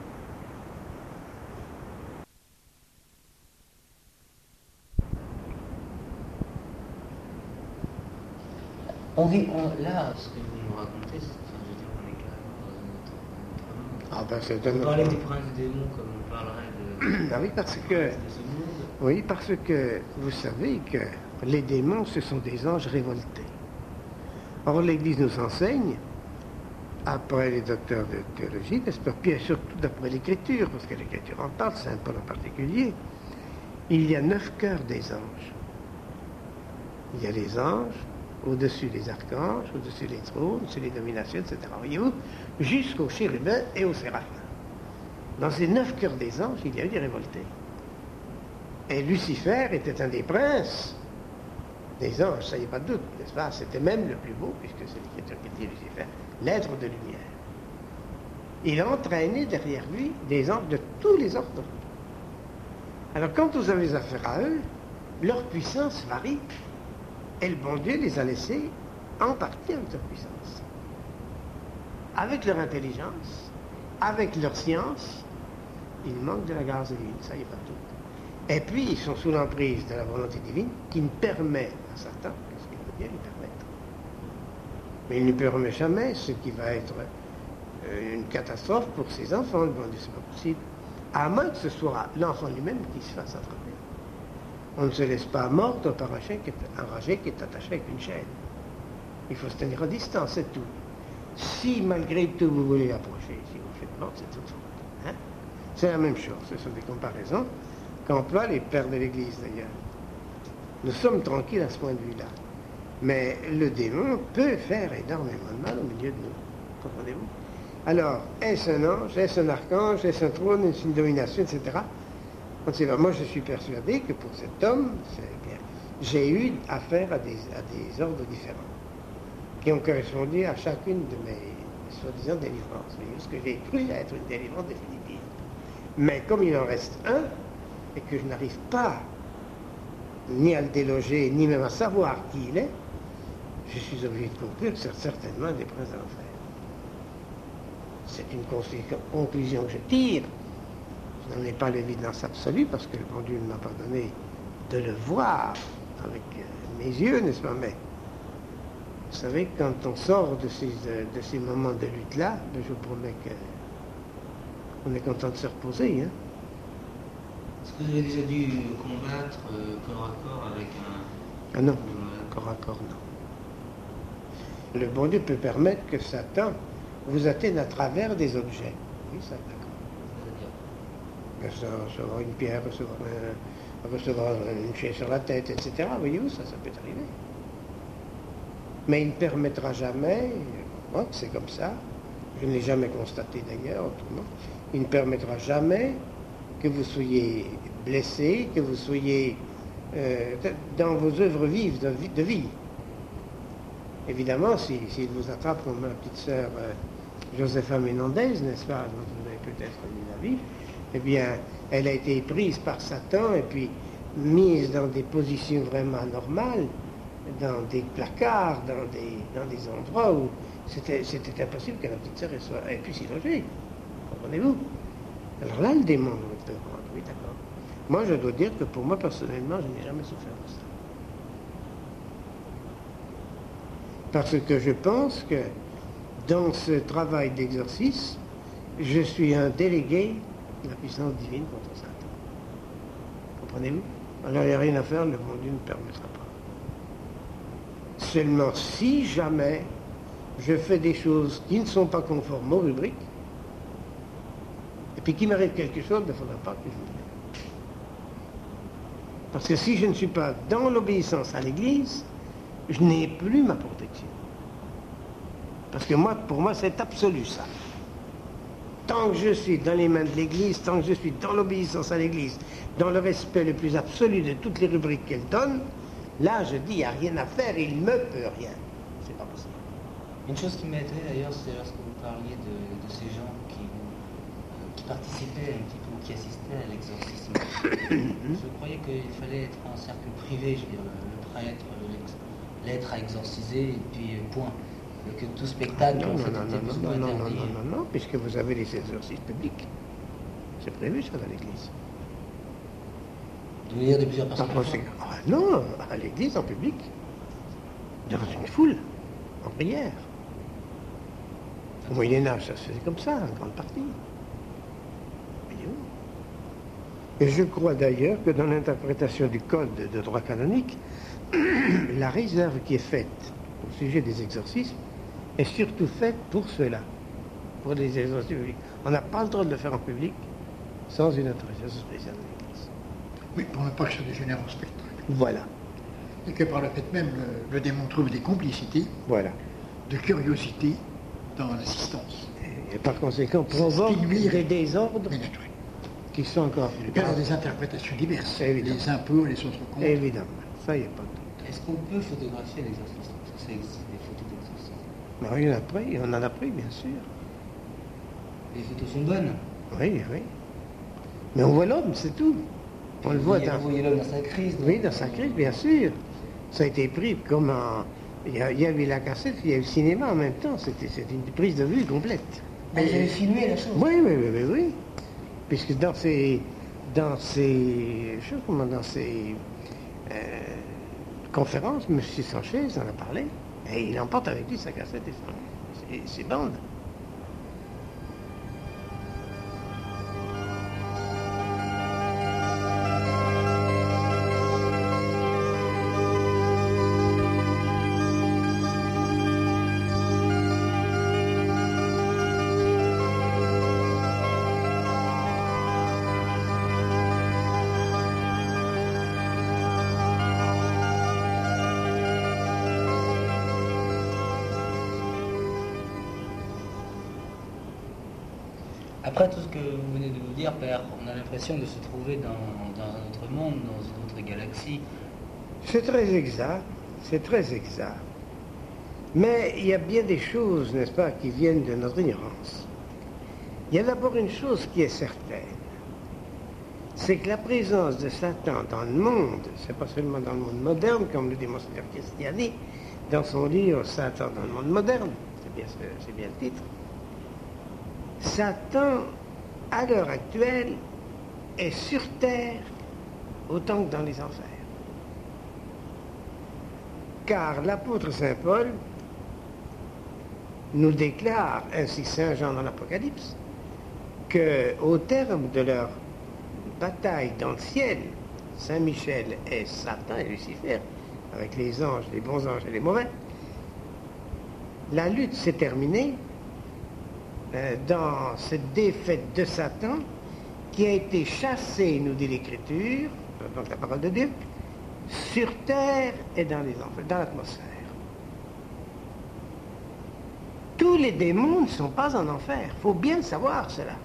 On vit, on, là, ce que vous nous racontez, c'est, enfin, je veux dire, on est clairement dans notre, notre monde. Ah ben c'est Vous un parlez autre du monde. prince des démons comme on parlerait de, Ah oui, parce que, de ce monde. oui, parce que vous savez que les démons, ce sont des anges révoltés. Or, l'Église nous enseigne, après les docteurs de théologie, n'est-ce pas, puis surtout d'après l'Écriture, parce que l'Écriture en parle, Saint Paul en particulier, il y a neuf cœurs des anges. Il y a les anges, au-dessus les archanges, au-dessus les trônes, au-dessus les dominations, et cetera. Voyez-vous, jusqu'aux chérubins et aux séraphins. Dans ces neuf cœurs des anges, il y a eu des révoltés. Et Lucifer était un des princes des anges, ça n'y a pas de doute, n'est-ce pas? C'était même le plus beau, puisque c'est l'Écriture qui dit Lucifer, l'être de lumière. Il a entraîné derrière lui des anges de tous les ordres. Alors quand vous avez affaire à eux, leur puissance varie. Et le bon Dieu les a laissés en partie avec leur puissance. Avec leur intelligence, avec leur science, il manque de la grâce divine, ça y est pas tout. Et puis ils sont sous l'emprise de la volonté divine qui ne permet à Satan, qu'est-ce qu'il veut bien lui permettre. Mais il ne permet jamais ce qui va être euh, une catastrophe pour ses enfants. Le bon Dieu, c'est pas possible. À moins que ce soit l'enfant lui-même qui se fasse attraper. On ne se laisse pas mordre par un chien qui est enragé, qui est attaché avec une chaîne. Il faut se tenir à distance, c'est tout. Si malgré tout vous voulez approcher, si vous faites mordre, c'est tout. Hein? C'est la même chose, ce sont des comparaisons qu'emploient les pères de l'Église d'ailleurs. Nous sommes tranquilles à ce point de vue-là. Mais le démon peut faire énormément de mal au milieu de nous. Comprenez-vous? Alors, est-ce un ange, est-ce un archange, est-ce un trône, est-ce une domination, et cetera. On ne sait pas. Moi, je suis persuadé que pour cet homme, c'est bien. J'ai eu affaire à des, à des ordres différents, qui ont correspondu à chacune de mes soi-disant délivrances. Ce que j'ai cru être une délivrance définitive. Mais comme il en reste un, et que je n'arrive pas ni à le déloger, ni même à savoir qui il est, je suis obligé de conclure que c'est certainement des princes de l'enfer. C'est une conclusion que je tire. Je n'en ai pas l'évidence absolue, parce que le bon Dieu ne m'a pas donné de le voir avec mes yeux, n'est-ce pas? Mais vous savez, quand on sort de ces, de ces moments de lutte-là, ben je vous promets qu'on est content de se reposer. Hein? Est-ce que vous avez déjà dû combattre euh, corps à corps avec un... Ah non, euh, corps à corps, non. Le bon Dieu peut permettre que Satan vous atteigne à travers des objets. Oui, ça, d'accord. Recevoir une pierre, recevoir, un, recevoir une chaise sur la tête, et cetera. Voyez-vous, ça, ça peut arriver. Mais il ne permettra jamais, je crois que c'est comme ça, je ne l'ai jamais constaté d'ailleurs, autrement, il ne permettra jamais que vous soyez blessé, que vous soyez euh, dans vos œuvres vives de vie. De vie. Évidemment, s'il si, si vous attrape comme ma petite sœur euh, Josepha Menendez, n'est-ce pas, dont vous avez peut-être lu la vie, eh bien, elle a été prise par Satan et puis mise dans des positions vraiment anormales, dans des placards, dans des, dans des endroits où c'était, c'était impossible que la petite sœur soit, elle puisse y loger. Comprenez-vous? Alors là, le démon peut rendre, oui, d'accord. Moi, je dois dire que pour moi, personnellement, je n'ai jamais souffert de ça. Parce que je pense que dans ce travail d'exorcisme, je suis un délégué de la puissance divine contre Satan. Comprenez-vous? Alors il n'y a rien à faire, le bon Dieu ne permettra pas. Seulement si jamais je fais des choses qui ne sont pas conformes aux rubriques, et puis qu'il m'arrive quelque chose, il ne faudra pas que je vous dise. Parce que si je ne suis pas dans l'obéissance à l'Église, je n'ai plus ma protection. Parce que moi, pour moi, c'est absolu ça. Tant que je suis dans les mains de l'Église, tant que je suis dans l'obéissance à l'Église, dans le respect le plus absolu de toutes les rubriques qu'elle donne, là, je dis, il n'y a rien à faire, il ne me peut rien. C'est pas possible. Une chose qui m'a étonné d'ailleurs, c'est lorsque vous parliez de, de ces gens qui, euh, qui participaient un petit peu, qui assistaient à l'exorcisme. Je croyais qu'il fallait être en cercle privé, je veux dire, le prêtre, l'être à exorciser, et puis point. Et que tout spectacle, non, en fait, non, non, était plus ou non, moins non, non, interdit. non, non, non, puisque vous avez les exorcismes publics. C'est prévu ça dans l'Église. De venir de plusieurs personnes. Par conséquent, ah, non, à l'Église en public, dans une foule, en prière. Au Moyen-Âge, ça se faisait comme ça, en grande partie. Et je crois d'ailleurs que dans l'interprétation du code de droit canonique, la réserve qui est faite au sujet des exorcismes est surtout faite pour cela, pour les exorcismes publics. On n'a pas le droit de le faire en public sans une autorisation spéciale de l'Église. Oui, pour ne pas que ça dégénère en spectacle. Voilà. Et que par le fait même, le, le démon trouve des complicités, Voilà. de curiosité dans l'assistance. Et par conséquent, provoque des désordres Mais naturel. qui sont encore plus Il y a graves. des interprétations diverses. Évidemment. Les uns pour, les autres contre. Évidemment, ça, il n'y a pas de doute. Est-ce qu'on peut photographier l'exorcisme? Est-ce que ça existe, des photos d'exorcisme? Mais il y en a pris, on en a pris, bien sûr. Les photos sont bonnes. Oui, oui. Mais on voit l'homme, c'est tout. On le voit dans... Vous voyez l'homme dans sa crise. Oui, dans sa crise, bien sûr. Ça a été pris comme en... Il y, a, il y avait la cassette, il y a eu le cinéma en même temps. C'était, c'était une prise de vue complète. Mais vous avez filmé la chose. Oui, oui, oui, oui, oui. Puisque dans ces... Dans ces... Je sais comment, dans ces... Euh, conférences, M. Sanchez en a parlé. Et il emporte avec lui sa cassette et son, ses, ses bandes. Après tout ce que vous venez de nous dire, Père, on a l'impression de se trouver dans, dans un autre monde, dans une autre galaxie. C'est très exact, c'est très exact. Mais il y a bien des choses, n'est-ce pas, qui viennent de notre ignorance. Il y a d'abord une chose qui est certaine, c'est que la présence de Satan dans le monde, c'est pas seulement dans le monde moderne, comme le dit Monseigneur Cristiani, dans son livre Satan dans le monde moderne, c'est bien, c'est bien le titre. Satan, à l'heure actuelle, est sur terre autant que dans les enfers. Car l'apôtre Saint Paul nous déclare, ainsi Saint Jean dans l'Apocalypse, qu'au terme de leur bataille dans le ciel, Saint Michel et Satan et Lucifer, avec les anges, les bons anges et les mauvais, la lutte s'est terminée dans cette défaite de Satan qui a été chassé, nous dit l'Écriture, donc la parole de Dieu, sur terre et dans les enfers, dans l'atmosphère. les démons ne sont pas en enfer. Il faut bien savoir cela.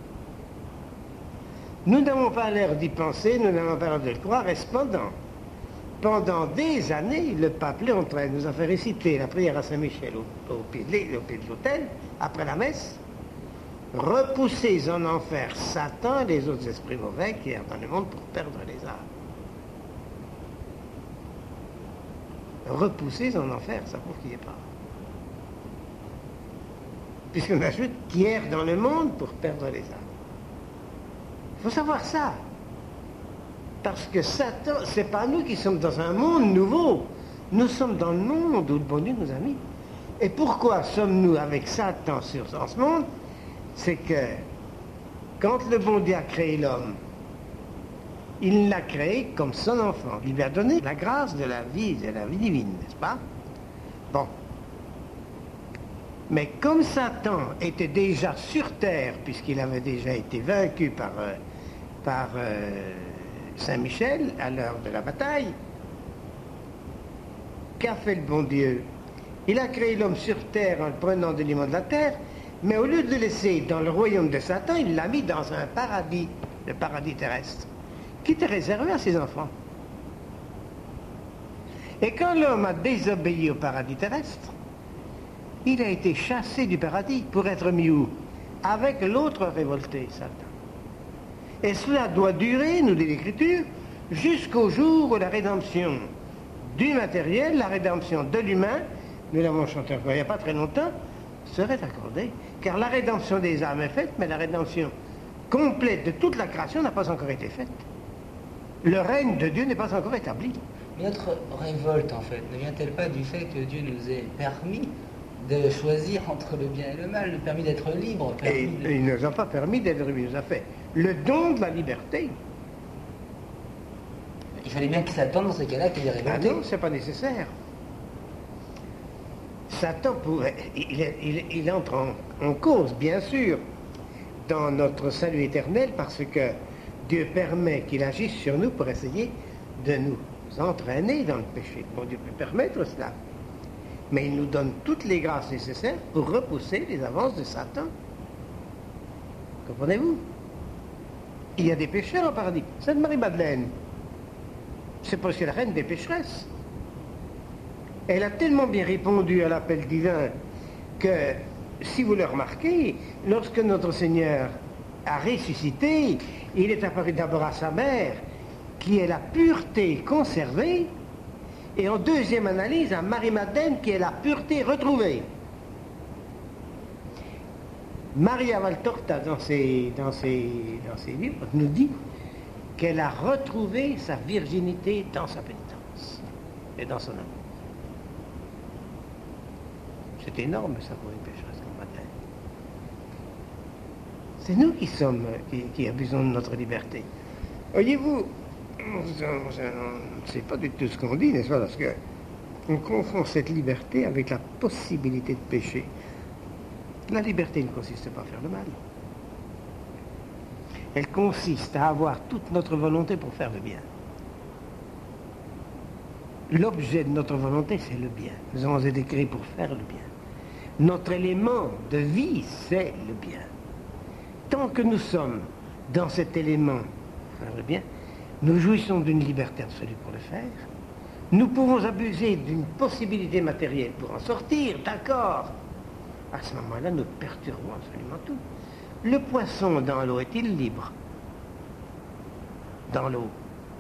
Nous n'avons pas l'air d'y penser, nous n'avons pas l'air de le croire, et cependant, pendant des années, le pape Léon treize nous a fait réciter la prière à Saint-Michel au, au pied de l'autel, après la messe. Repoussez en enfer Satan et les autres esprits mauvais qui errent dans le monde pour perdre les âmes. Repoussez en enfer, ça prouve qu'il n'y est pas. Puisqu'on ajoute qui errent dans le monde pour perdre les âmes. Il faut savoir ça. Parce que Satan, c'est pas nous qui sommes dans un monde nouveau. Nous sommes dans le monde où le bon Dieu nous a mis. Et pourquoi sommes-nous avec Satan sur, dans ce monde? C'est que quand le bon Dieu a créé l'homme, il l'a créé comme son enfant. Il lui a donné la grâce de la vie, de la vie divine, n'est-ce pas? Bon. Mais comme Satan était déjà sur terre, puisqu'il avait déjà été vaincu par, euh, par euh, Saint-Michel à l'heure de la bataille, qu'a fait le bon Dieu? Il a créé l'homme sur terre en le prenant de l'aliments de la terre, mais au lieu de le laisser dans le royaume de Satan, il l'a mis dans un paradis, le paradis terrestre, qui était réservé à ses enfants. Et quand l'homme a désobéi au paradis terrestre, il a été chassé du paradis pour être mis où? Avec l'autre révolté, Satan. Et cela doit durer, nous dit l'Écriture, jusqu'au jour où la rédemption du matériel, la rédemption de l'humain, nous l'avons chanté encore il n'y a pas très longtemps, serait accordée. Car la rédemption des âmes est faite, mais la rédemption complète de toute la création n'a pas encore été faite. Le règne de Dieu n'est pas encore établi. Mais notre révolte, en fait, ne vient-elle pas du fait que Dieu nous ait permis de choisir entre le bien et le mal, nous a permis d'être libres? Et de... il ne nous a pas permis d'être libres, il nous a fait le don de la liberté. Il fallait bien qu'il s'attende dans ces cas-là qu'il y ait révolté. Ah non, c'est pas nécessaire. Satan pourrait, il, il, il entre en, en cause, bien sûr, dans notre salut éternel, parce que Dieu permet qu'il agisse sur nous pour essayer de nous entraîner dans le péché. Bon, Dieu peut permettre cela. Mais il nous donne toutes les grâces nécessaires pour repousser les avances de Satan. Comprenez-vous? Il y a des pécheurs au paradis. Sainte Marie-Madeleine, c'est parce que la reine des pécheresses. Elle a tellement bien répondu à l'appel divin que, si vous le remarquez, lorsque notre Seigneur a ressuscité, il est apparu d'abord à sa mère, qui est la pureté conservée, et en deuxième analyse à Marie-Madeleine, qui est la pureté retrouvée. Maria Valtorta, dans ses, dans ses, dans ses livres, nous dit qu'elle a retrouvé sa virginité dans sa pénitence et dans son amour. C'est énorme, ça, pour une pécheresse comme Madeleine. C'est nous qui sommes, qui, qui abusons de notre liberté. Voyez-vous, on ne sait pas du tout ce qu'on dit, n'est-ce pas, parce qu'on confond cette liberté avec la possibilité de pécher. La liberté ne consiste pas à faire le mal. Elle consiste à avoir toute notre volonté pour faire le bien. L'objet de notre volonté, c'est le bien. Nous avons été créés pour faire le bien. Notre élément de vie, c'est le bien. Tant que nous sommes dans cet élément, faire le bien, nous jouissons d'une liberté absolue pour le faire. Nous pouvons abuser d'une possibilité matérielle pour en sortir, d'accord. À ce moment-là, nous perturbons absolument tout. Le poisson dans l'eau est-il libre? Dans l'eau.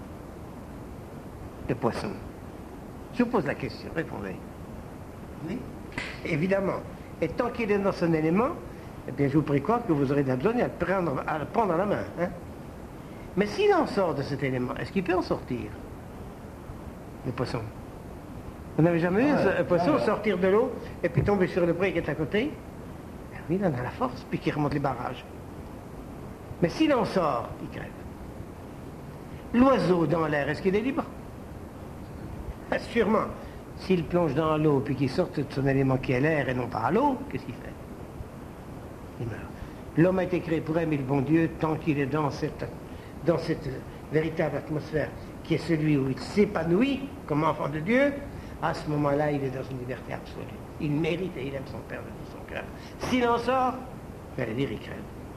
Le poisson. Je vous pose la question, répondez. Oui. Évidemment. Et tant qu'il est dans son élément, eh bien, je vous prie croire que vous aurez de la besoin à le prendre, à le prendre à la main. Hein? Mais s'il en sort de cet élément, est-ce qu'il peut en sortir? Le poisson. Vous n'avez jamais vu un poisson sortir de l'eau et puis tomber sur le pré qui est à côté? Oui, il en a la force, puis qui remonte les barrages. Mais s'il en sort, il crève. L'oiseau dans l'air, est-ce qu'il est libre? Ah, sûrement. S'il plonge dans l'eau puis qu'il sorte de son élément qui est l'air et non pas à l'eau, qu'est-ce qu'il fait? Il meurt. L'homme a été créé pour aimer le bon Dieu tant qu'il est dans cette, dans cette véritable atmosphère qui est celui où il s'épanouit comme enfant de Dieu, à ce moment-là, il est dans une liberté absolue. Il mérite et il aime son père de tout son cœur. S'il en sort, j'allais dire, il crève.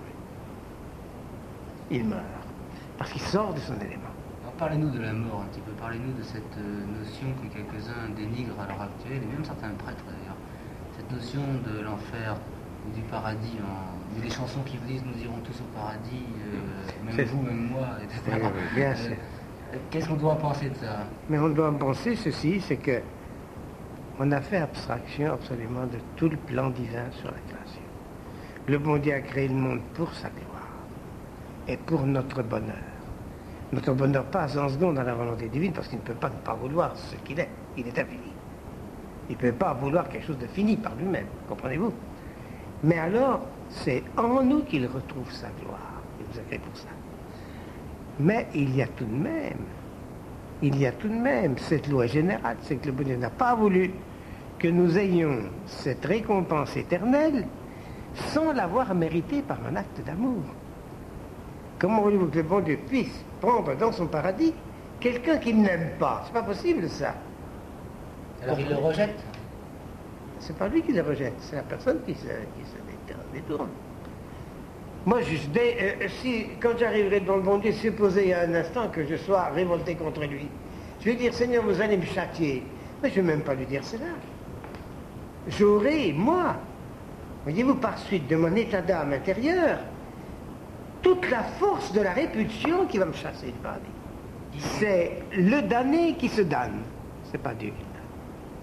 Il meurt. Parce qu'il sort de son élément. Alors parlez-nous de la mort un petit peu, parlez-nous de cette euh, notion que quelques-uns dénigrent à l'heure actuelle, et même certains prêtres d'ailleurs. Cette notion de l'enfer ou du paradis, en... il y a des chansons qui vous disent nous irons tous au paradis, euh, même C'est... vous, même moi, et cetera. Oui, oui, bien sûr. Euh, qu'est-ce qu'on doit en penser de ça? Mais on doit en penser ceci, c'est que on a fait abstraction absolument de tout le plan divin sur la création. Le bon Dieu a créé le monde pour sa gloire et pour notre bonheur. Notre bonheur passe en seconde dans la volonté divine parce qu'il ne peut pas ne pas vouloir ce qu'il est. Il est infini. Il ne peut pas vouloir quelque chose de fini par lui-même, comprenez-vous? Mais alors, c'est en nous qu'il retrouve sa gloire. Il nous a créé pour ça. Mais il y a tout de même, il y a tout de même cette loi générale, c'est que le bon Dieu n'a pas voulu que nous ayons cette récompense éternelle sans l'avoir méritée par un acte d'amour. Comment voulez-vous que le bon Dieu puisse prendre dans son paradis quelqu'un qu'il n'aime pas? C'est pas possible ça. Alors il le rejette? C'est pas lui qui le rejette, c'est la personne qui se, qui se détourne. Moi, je, dès, euh, si, quand j'arriverai devant le bon Dieu, supposez un instant que je sois révolté contre lui, je vais dire, Seigneur, vous allez me châtier. Mais je ne vais même pas lui dire cela. J'aurai, moi, voyez-vous, par suite de mon état d'âme intérieur, toute la force de la répulsion qui va me chasser du paradis. C'est le damné qui se damne, c'est pas Dieu qui le damne.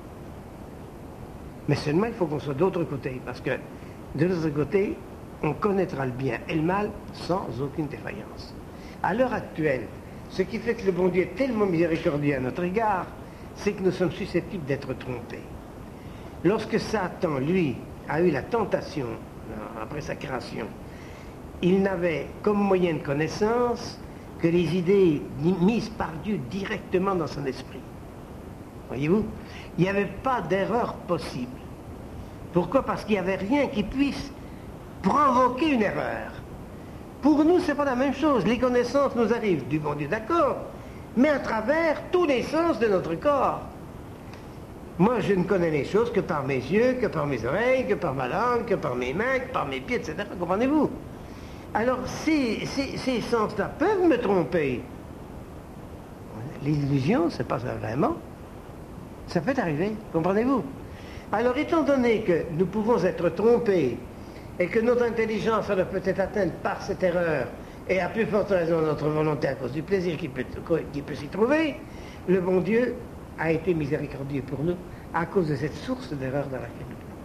Mais seulement il faut qu'on soit d'autre côté, parce que de l'autre côté, on connaîtra le bien et le mal sans aucune défaillance. À l'heure actuelle, ce qui fait que le bon Dieu est tellement miséricordieux à notre égard, c'est que nous sommes susceptibles d'être trompés. Lorsque Satan, lui, a eu la tentation, après sa création, il n'avait comme moyen de connaissance que les idées mises par Dieu directement dans son esprit. Voyez-vous? Il n'y avait pas d'erreur possible. Pourquoi? Parce qu'il n'y avait rien qui puisse provoquer une erreur. Pour nous, ce n'est pas la même chose. Les connaissances nous arrivent du bon Dieu, d'accord, mais à travers tous les sens de notre corps. Moi, je ne connais les choses que par mes yeux, que par mes oreilles, que par ma langue, que par mes mains, que par mes pieds, et cetera. Comprenez-vous? Alors, ces, ces, ces sens-là peuvent me tromper. L'illusion, c'est pas ça vraiment. Ça peut arriver, comprenez-vous? Alors, étant donné que nous pouvons être trompés et que notre intelligence alors peut être atteinte par cette erreur et à plus forte raison notre volonté à cause du plaisir qui peut, qui peut s'y trouver, le bon Dieu a été miséricordieux pour nous à cause de cette source d'erreur dans laquelle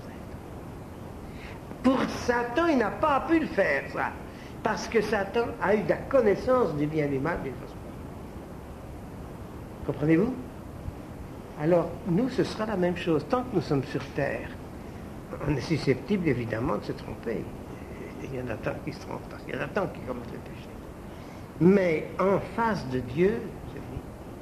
nous pouvons être. Pour Satan, il n'a pas pu le faire, ça, parce que Satan a eu de la connaissance du bien et du mal d'une façon. Comprenez-vous? Alors, nous, ce sera la même chose. Tant que nous sommes sur terre, on est susceptible, évidemment, de se tromper. Il y en a tant qui se trompent, parce qu'il y en a tant qui commettent le péché. Mais en face de Dieu, c'est fini.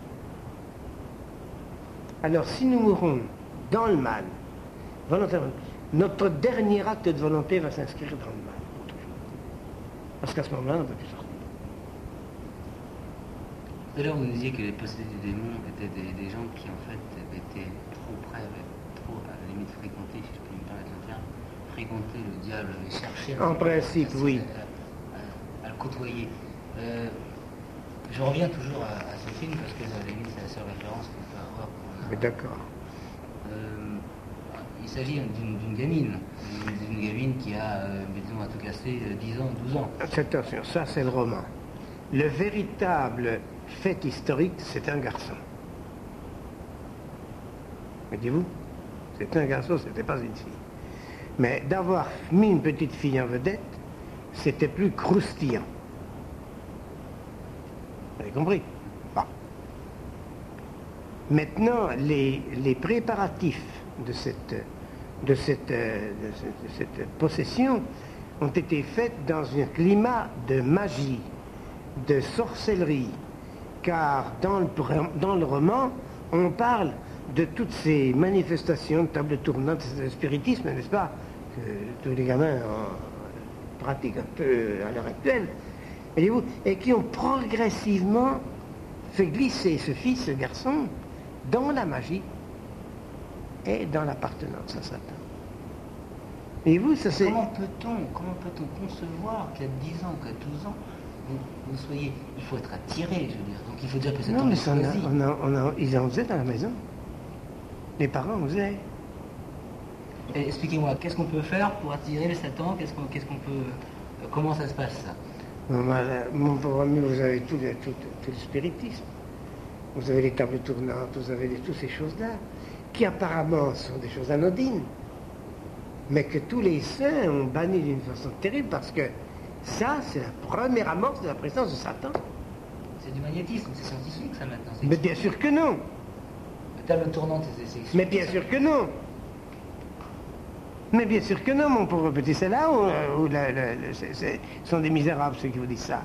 Alors, si nous mourons dans le mal, volontairement, notre dernier acte de volonté va s'inscrire dans le mal. Parce qu'à ce moment-là, on ne peut plus sortir. Tout à l'heure, vous nous disiez que les possédés du démon étaient des, des gens qui, en fait, étaient trop près, trop, à la limite, fréquentés, si je peux me permettre le terme, fréquenter le diable, les chercher. En principe, à, oui. À, à, à le côtoyer. Euh, je reviens toujours à, à ce film, parce que, à la limite, c'est la seule référence qu'on peut avoir. Mais d'accord. Euh, il s'agit d'une, d'une gamine, d'une gamine qui a, euh, disons, à tout casser, dix ans, douze ans. Attention, ça c'est le roman. Le véritable fait historique, c'est un garçon. Voyez-vous? C'est un garçon, ce n'était pas une fille. Mais d'avoir mis une petite fille en vedette, c'était plus croustillant. Vous avez compris? Bon. Maintenant, les, les préparatifs de cette, de, cette, de, cette, de cette possession ont été faits dans un climat de magie, de sorcellerie, car dans le, dans le roman, on parle de toutes ces manifestations de table tournante, de spiritisme, n'est-ce pas, que tous les gamins en pratiquent un peu à l'heure actuelle, voyez-vous, et qui ont progressivement fait glisser ce fils, ce garçon, dans la magie. est dans l'appartenance à Satan. Et vous, ça c'est... Comment peut-on, comment peut-on concevoir qu'à dix ans, qu'à douze ans, vous, vous soyez... Il faut être attiré, je veux dire. Donc il faut dire que Satan Non, mais est ça, on a, choisi. on a, on a, ils en faisaient dans la maison. Les parents en faisaient. Et expliquez-moi, qu'est-ce qu'on peut faire pour attirer le Satan? Qu'est-ce qu'on, qu'est-ce qu'on peut... euh, Comment ça se passe, ça? Bon, ben, mon pauvre ami, vous avez tout le, tout, tout le spiritisme. Vous avez les tables tournantes, vous avez les, toutes ces choses-là, qui apparemment sont des choses anodines, mais que tous les saints ont banni d'une façon terrible, parce que ça, c'est la première amorce de la présence de Satan. C'est du magnétisme, c'est scientifique, ça, maintenant. C'est- Mais bien sûr que non. La table tournante, c'est... c'est- Mais bien sûr que non. Mais bien sûr que non, mon pauvre petit. C'est là où, où la- la- la- c'est- c'est- ce sont des misérables, ceux qui vous disent ça.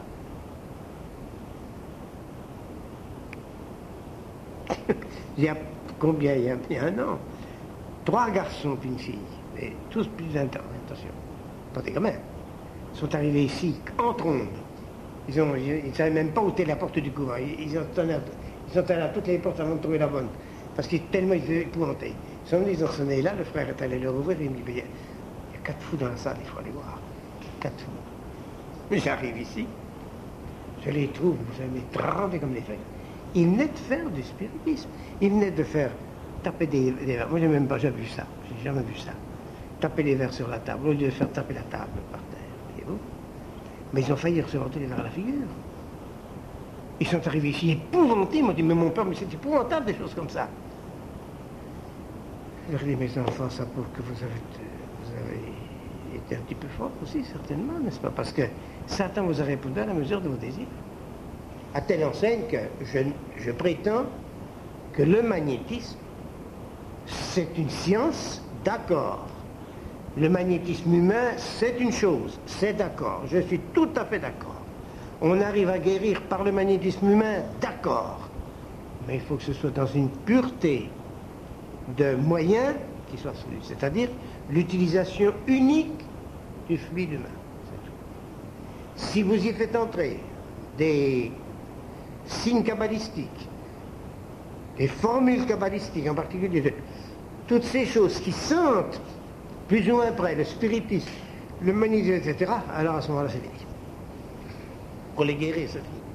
Il y a combien? Il y a, il y a un an. Trois garçons puis une fille, et tous plus d'inter- attention. Attendez quand même. Ils sont arrivés ici, en trombe. Ils ont, ils ne savaient même pas où était la porte du couvent. Ils, ils, ont, ils sont allés à toutes les portes avant de trouver la bonne. Parce qu'ils tellement ils étaient épouvantés. Ils sont venus, ils ont sonné là, le frère est allé leur ouvrir, et il me dit, il y a, il y a quatre fous dans la salle, il faut aller voir. Quatre fous. Mais j'arrive ici, je les trouve, vous savez, trempés comme des feuilles. Ils venaient de faire du spiritisme. Ils venaient de faire taper des, des verres. Moi, j'ai même pas jamais vu ça. J'ai jamais vu ça. Taper les verres sur la table, au lieu de faire taper la table par terre. Voyez-vous? Mais ils ont failli recevoir les verres à la figure. Ils sont arrivés ici épouvantés. Ils m'ont dit, mais mon père, mais c'est épouvantable des choses comme ça. Je leur ai dit, mes enfants, ça prouve que vous avez, vous avez été un petit peu fort aussi, certainement, n'est-ce pas? Parce que Satan vous a répondu à la mesure de vos désirs. À telle enseigne que je, je prétends que le magnétisme, c'est une science, d'accord. Le magnétisme humain, c'est une chose, c'est d'accord. Je suis tout à fait d'accord. On arrive à guérir par le magnétisme humain, d'accord. Mais il faut que ce soit dans une pureté de moyens qui soit absolue, c'est-à-dire l'utilisation unique du fluide humain. C'est tout. Si vous y faites entrer des signes kabbalistiques, des formules kabbalistiques en particulier, de, toutes ces choses qui sentent plus ou moins près le spiritisme, le magnétisme, et cetera, alors à ce moment-là c'est fini. Pour les guérir, c'est fini.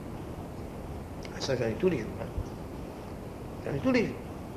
Ça j'en ai tous les jours. Hein. J'en ai tous les jours.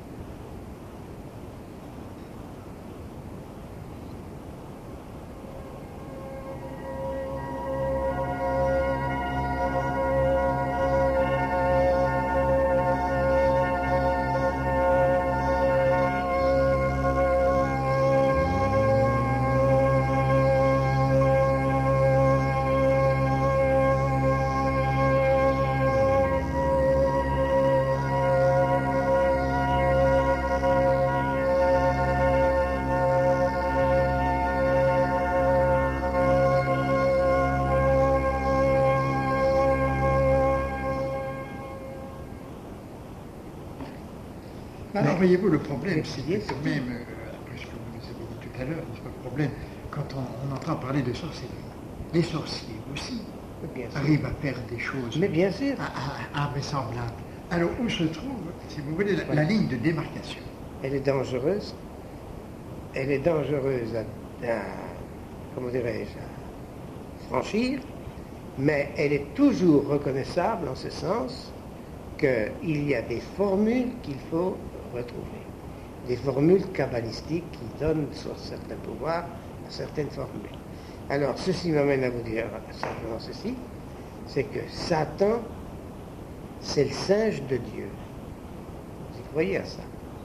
Alors, voyez-vous, le problème, c'est que quand même, euh, après ce que vous nous avez dit tout à l'heure, n'est-ce pas, le problème, quand on, on entend parler de sorcellerie, les sorciers aussi arrivent à faire des choses Mais bien sûr. à- à- invraisemblables. Alors, où se trouve, si vous voulez, la, la ligne de démarcation? Elle est dangereuse. Elle est dangereuse à, à comment dirais-je, à franchir, mais elle est toujours reconnaissable en ce sens qu'il y a des formules qu'il faut retrouver. Des formules kabbalistiques qui donnent sur certains pouvoirs à certaines formules. Alors, ceci m'amène à vous dire simplement ceci, c'est que Satan, c'est le singe de Dieu. Vous y croyez à ça?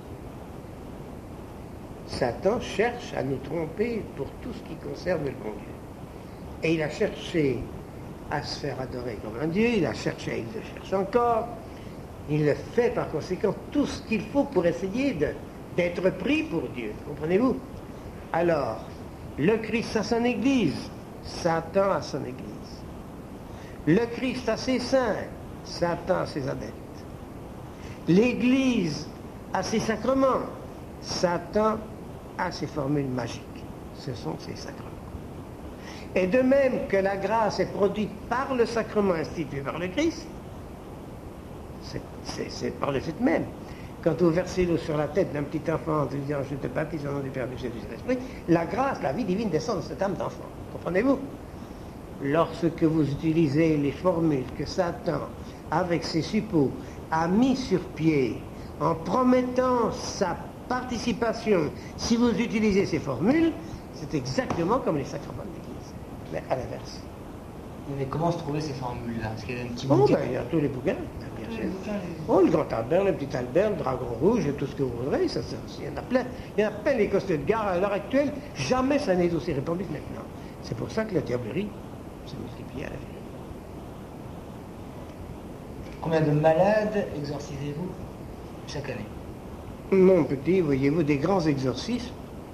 Satan cherche à nous tromper pour tout ce qui concerne le bon Dieu. Et il a cherché à se faire adorer comme un Dieu, il a cherché, il le cherche encore, il le fait par conséquent tout ce qu'il faut pour essayer de, d'être pris pour Dieu, comprenez-vous? Alors, le Christ a son Église, Satan a son Église. Le Christ a ses saints, Satan a ses adeptes. L'Église a ses sacrements, Satan a ses formules magiques. Ce sont ses sacrements. Et de même que la grâce est produite par le sacrement institué par le Christ, c'est, c'est, c'est par le fait même. quand vous versez l'eau sur la tête d'un petit enfant en disant je te baptise au nom du Père, du Fils et du Saint-Esprit, la grâce, la vie divine descend de cette âme d'enfant. Comprenez-vous? Lorsque vous utilisez les formules que Satan, avec ses suppôts, a mis sur pied en promettant sa participation, si vous utilisez ces formules, c'est exactement comme les sacrements de l'Église, mais à l'inverse. Mais comment se trouver ces formules-là? Est-ce qu'il y a un petit Oh, bouquin? ben, il y a tous les bouquins, bien sûr. Oh, le grand Albert, le petit Albert, le dragon rouge, tout ce que vous voudrez, ça, ça, il y en a plein. Il y en a plein, les costumes de gare à l'heure actuelle, jamais ça n'est aussi répandu que maintenant. C'est pour ça que la diablerie s'est multipliée à la vie. Combien de malades exorcisez-vous chaque année? Mon petit, voyez-vous, des grands exorcismes,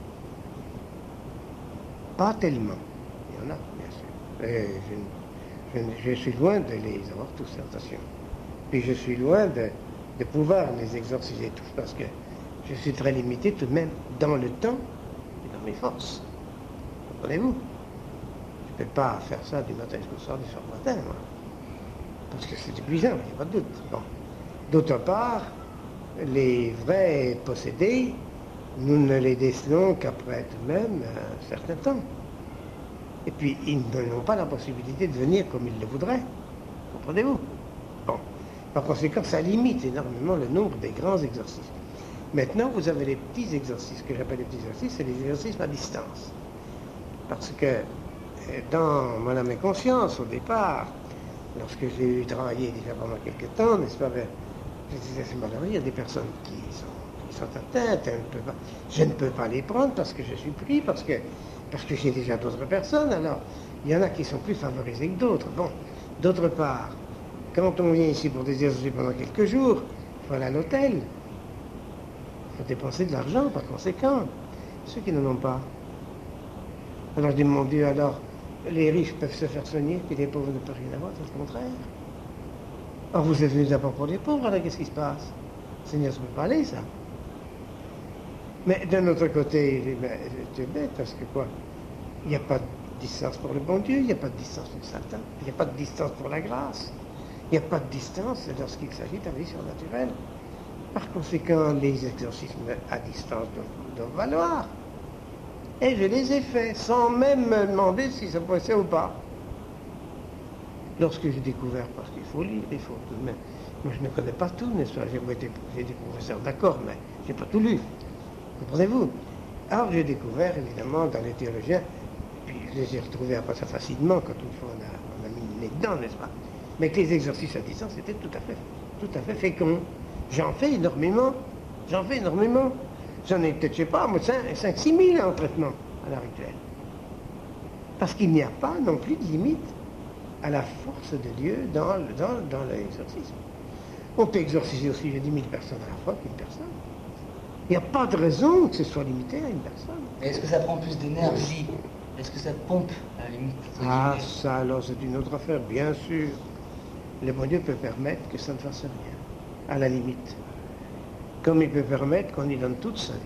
pas tellement. Il y en a, bien sûr. Et je, je, je suis loin de les avoir tous, attention. Puis je suis loin de, de pouvoir les exorciser tous, parce que je suis très limité tout de même dans le temps et dans mes forces. Comprenez-vous? Je ne peux pas faire ça du matin jusqu'au soir, du soir au matin, moi. Parce que c'est épuisant, il n'y a pas de doute. Bon. D'autre part, les vrais possédés, nous ne les décelons qu'après tout de même un certain temps. Et puis, ils n'ont pas la possibilité de venir comme ils le voudraient. Comprenez-vous? Bon. Par conséquent, ça limite énormément le nombre des grands exorcismes. Maintenant, vous avez les petits exorcismes, que j'appelle les petits exorcismes, c'est les exorcismes à distance. Parce que dans mon âme et conscience, au départ, lorsque j'ai eu travaillé déjà pendant quelques temps, n'est-ce pas, ben, je disais, c'est malheureux, il y a des personnes qui sont, qui sont atteintes, ne peut pas, je ne peux pas les prendre parce que je suis pris, parce que, parce que j'ai déjà d'autres personnes, alors il y en a qui sont plus favorisés que d'autres. Bon, d'autre part, quand on vient ici pour des exercices pendant quelques jours, il faut aller à l'hôtel, il faut dépenser de l'argent par conséquent, ceux qui n'en ont pas. Alors je dis, mon Dieu, alors, les riches peuvent se faire soigner, puis les pauvres ne peuvent rien avoir, c'est le contraire. Or, vous êtes venus d'abord pour les pauvres, alors qu'est-ce qui se passe? Le Seigneur ne peut pas aller, ça. Mais d'un autre côté, tu es bête, parce que quoi? Il n'y a pas de distance pour le bon Dieu, il n'y a pas de distance pour le Satan, il n'y a pas de distance pour la grâce, il n'y a pas de distance lorsqu'il s'agit de la vie surnaturelle. Par conséquent, les exorcismes à distance doivent, doivent valoir. Et je les ai faits, sans même me demander si ça passait ou pas. Lorsque j'ai découvert, parce qu'il faut lire, il faut tout de même. Moi, je ne connais pas tout, n'est-ce pas? J'ai été, j'ai des professeurs, d'accord, mais je n'ai pas tout lu. Comprenez-vous? Alors, j'ai découvert, évidemment, dans les théologiens, puis je les ai retrouvés après ça facilement, quand une fois on a, on a mis le nez dedans, n'est-ce pas? Mais que les exercices à distance, c'était tout à fait, tout à fait fécond. J'en fais énormément, j'en fais énormément. J'en ai peut-être, je ne sais pas, cinq six mille en traitement à l'heure actuelle. Parce qu'il n'y a pas non plus de limite à la force de Dieu dans, dans, dans l'exorcisme. On peut exorciser aussi, j'ai dix mille personnes à la fois qu'une personne. Il n'y a pas de raison que ce soit limité à une personne. Est-ce que ça prend plus d'énergie? Est-ce que ça pompe à la limite? Ah, ça, alors c'est une autre affaire, bien sûr. Le bon Dieu peut permettre que ça ne fasse rien, à la limite. Comme il peut permettre qu'on y donne toute sa vie.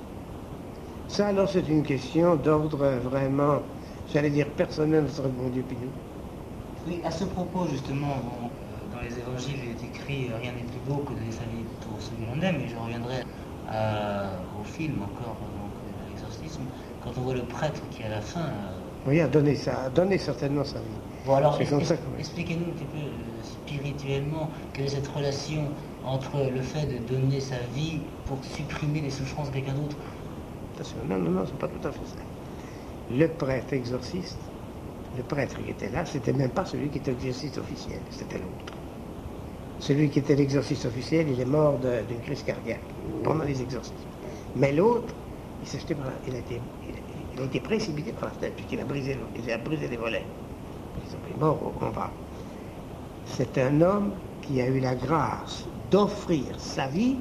Ça, alors, c'est une question d'ordre vraiment, j'allais dire, personnel de notre bon Dieu puis nous. Oui, à ce propos, justement, bon, dans les évangiles, il est écrit « Rien n'est plus beau que de donner sa vie pour ceux que l'on aime », et je reviendrai à, au film encore, donc, à l'exorcisme, quand on voit le prêtre qui, à la fin... Euh... Oui, a donné, ça, a donné certainement sa vie. Bon, alors, c'est comme ça que... expliquez-nous un petit peu euh, spirituellement quelle est cette relation entre le fait de donner sa vie pour supprimer les souffrances de quelqu'un d'autre. Attention, non, non, non, c'est pas tout à fait ça. Le prêtre exorciste, le prêtre qui était là, c'était même pas celui qui était l'exorciste officiel, c'était l'autre. Celui qui était l'exorciste officiel, il est mort de, d'une crise cardiaque pendant les exorcismes. Mais l'autre, il s'est jeté par la, il a été, il a, il a été précipité par la tête, puisqu'il a brisé, il a brisé les volets. Ils sont morts au combat. C'est un homme qui a eu la grâce d'offrir sa vie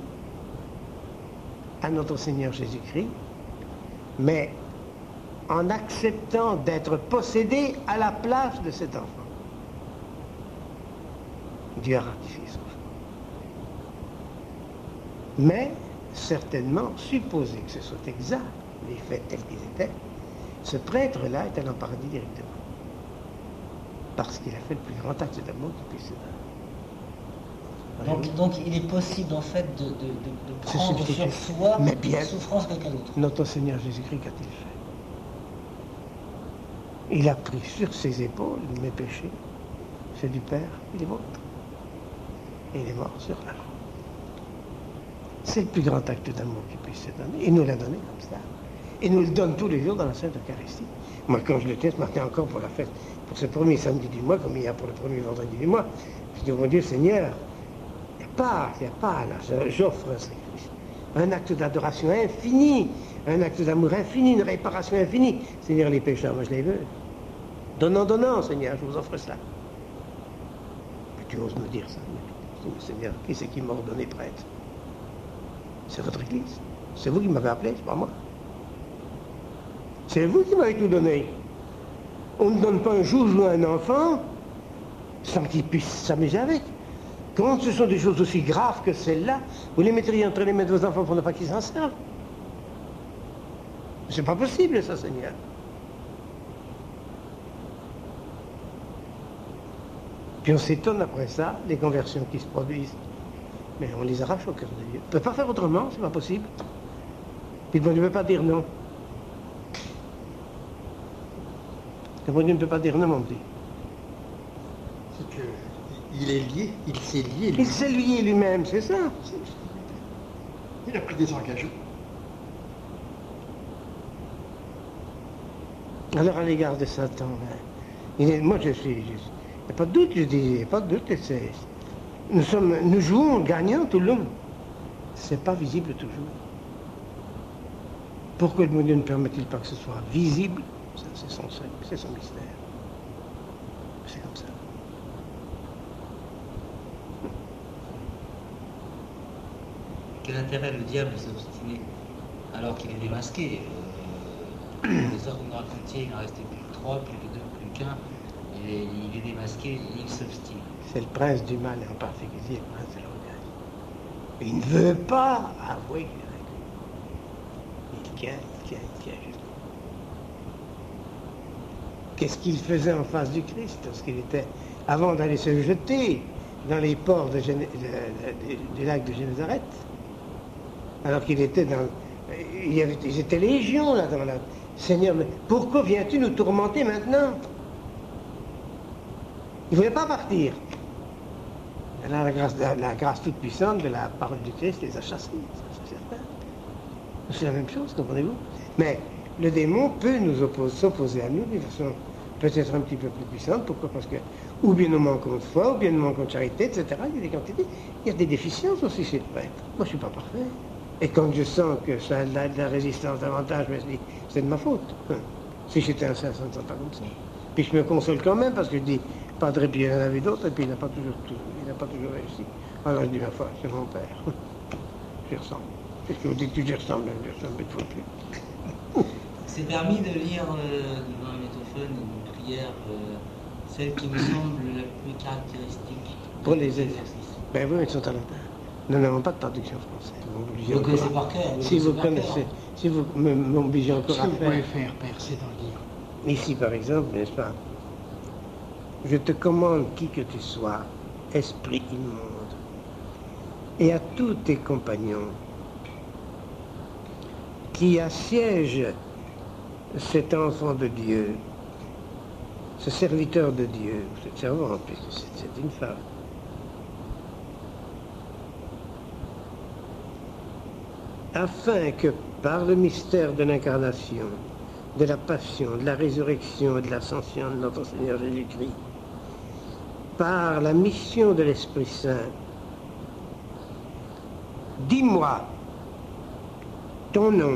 à notre Seigneur Jésus-Christ, mais en acceptant d'être possédé à la place de cet enfant. Dieu a ratifié son choix. Mais, certainement, supposé que ce soit exact, les faits tels qu'ils étaient, ce prêtre-là est allé en paradis directement. Parce qu'il a fait le plus grand acte d'amour qu'il puisse se Donc, donc il est possible en fait de, de, de, de Se prendre substituer. sur soi Mais bien. la souffrance de quelqu'un d'autre. Notre Seigneur Jésus-Christ, qu'a-t-il fait? Il a pris sur ses épaules mes péchés, ceux du Père et les vôtres. Et il est mort sur la croix. C'est le plus grand acte d'amour qu'il puisse se donner. Il nous l'a donné comme ça. Il nous le donne tous les jours dans la Sainte Eucharistie. Moi, quand je le tiens ce matin encore pour la fête, pour ce premier samedi du mois, comme il y a pour le premier vendredi du mois, je dis, mon Dieu Seigneur, il n'y a pas, il n'y a pas, là, j'offre un sacrifice. Un acte d'adoration infini, un acte d'amour infini, une réparation infinie. Seigneur, les pécheurs, moi je les veux. Donnant, donnant, Seigneur, je vous offre cela. Mais tu oses me dire ça. Je dis, Seigneur, qui c'est qui m'a ordonné prêtre? C'est votre Église. C'est vous qui m'avez appelé, c'est pas moi. C'est vous qui m'avez tout donné. On ne donne pas un joujou à un enfant sans qu'il puisse s'amuser avec. Quand ce sont des choses aussi graves que celles-là, vous les mettriez entre les mains de vos enfants pour ne pas qu'ils s'en servent. C'est pas possible, ça, Seigneur. Puis on s'étonne après ça, les conversions qui se produisent. Mais on les arrache au cœur de Dieu. On ne peut pas faire autrement, c'est pas possible. Puis bon Dieu ne peut pas dire non. Le bon Dieu ne peut pas dire non, mon petit. C'est que il est lié, il s'est lié. Il s'est lié lui-même, c'est ça. Il a pris des engagements. Alors à l'égard de Satan, hein, il est, moi je suis, il n'y a pas de doute, je dis, il n'y a pas de doute, c'est, nous, sommes, nous jouons gagnant tout le long. C'est pas visible toujours. Pourquoi le bon Dieu ne permet-il pas que ce soit visible? Ça, c'est son secret, c'est son mystère. C'est comme ça. Quel intérêt le diable de s'obstiner alors qu'il est démasqué? euh, Les heures que nous racontiez, il n'en restait plus que trois, plus que deux, plus qu'un. Il est, il est démasqué et il s'obstine. C'est le prince du mal, et en particulier le prince de l'orgueil. Il ne veut pas avouer qu'il est avec lui. Il tient, il tient, il tient jusqu'au bout. Qu'est-ce qu'il faisait en face du Christ lorsqu'il était, avant d'aller se jeter dans les ports de Géné- de- de- du lac de Génézareth, alors qu'il était dans... Il y avait, ils étaient légions là dans la... Seigneur, mais pourquoi viens-tu nous tourmenter maintenant? Il ne voulait pas partir. Et là, la grâce, la, la grâce toute puissante de la parole du Christ les a chassés, ça, c'est certain. C'est la même chose, comprenez-vous? Mais le démon peut nous opposer, s'opposer à nous d'une façon peut-être un petit peu plus puissante. Pourquoi? Parce que ou bien nous manquons de foi, ou bien nous manquons de charité, et cetera. Il y a des quantités. Il y a des déficiences aussi chez le prêtre. Moi, je ne suis pas parfait. Et quand je sens que ça a de la, de la résistance davantage, je me dis, c'est de ma faute. Hein. Si j'étais un saint, ça ne serait pas comme ça. Puis je me console quand même parce que je dis, Padre Pie, il y en avait d'autres, et puis il n'a pas toujours, il n'a pas toujours réussi. Alors je dis, ma foi, c'est mon père. J'y ressemble. Qu'est-ce que vous dites que j'y ressemble? J'y ressemble une fois plus. C'est permis de lire euh, dans un métophone une prière, euh, celle qui me semble la plus caractéristique Pour les exercices. Ben oui, ils sont en latin. Nous n'avons pas de traduction française. Vous le connaissez par cœur. Si vous connaissez, si vous m'obligez encore Ce à que vous pouvez faire. faire, Père, c'est dans le livre. Ici, par exemple, n'est-ce pas? Je te commande qui que tu sois, esprit immonde, et à tous tes compagnons qui assiègent cet enfant de Dieu, ce serviteur de Dieu, cette servante, puisque c'est c'est une femme, afin que par le mystère de l'incarnation, de la passion, de la résurrection et de l'ascension de notre Seigneur Jésus-Christ, par la mission de l'Esprit Saint, dis-moi ton nom,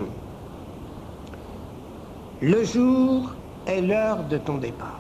le jour et l'heure de ton départ.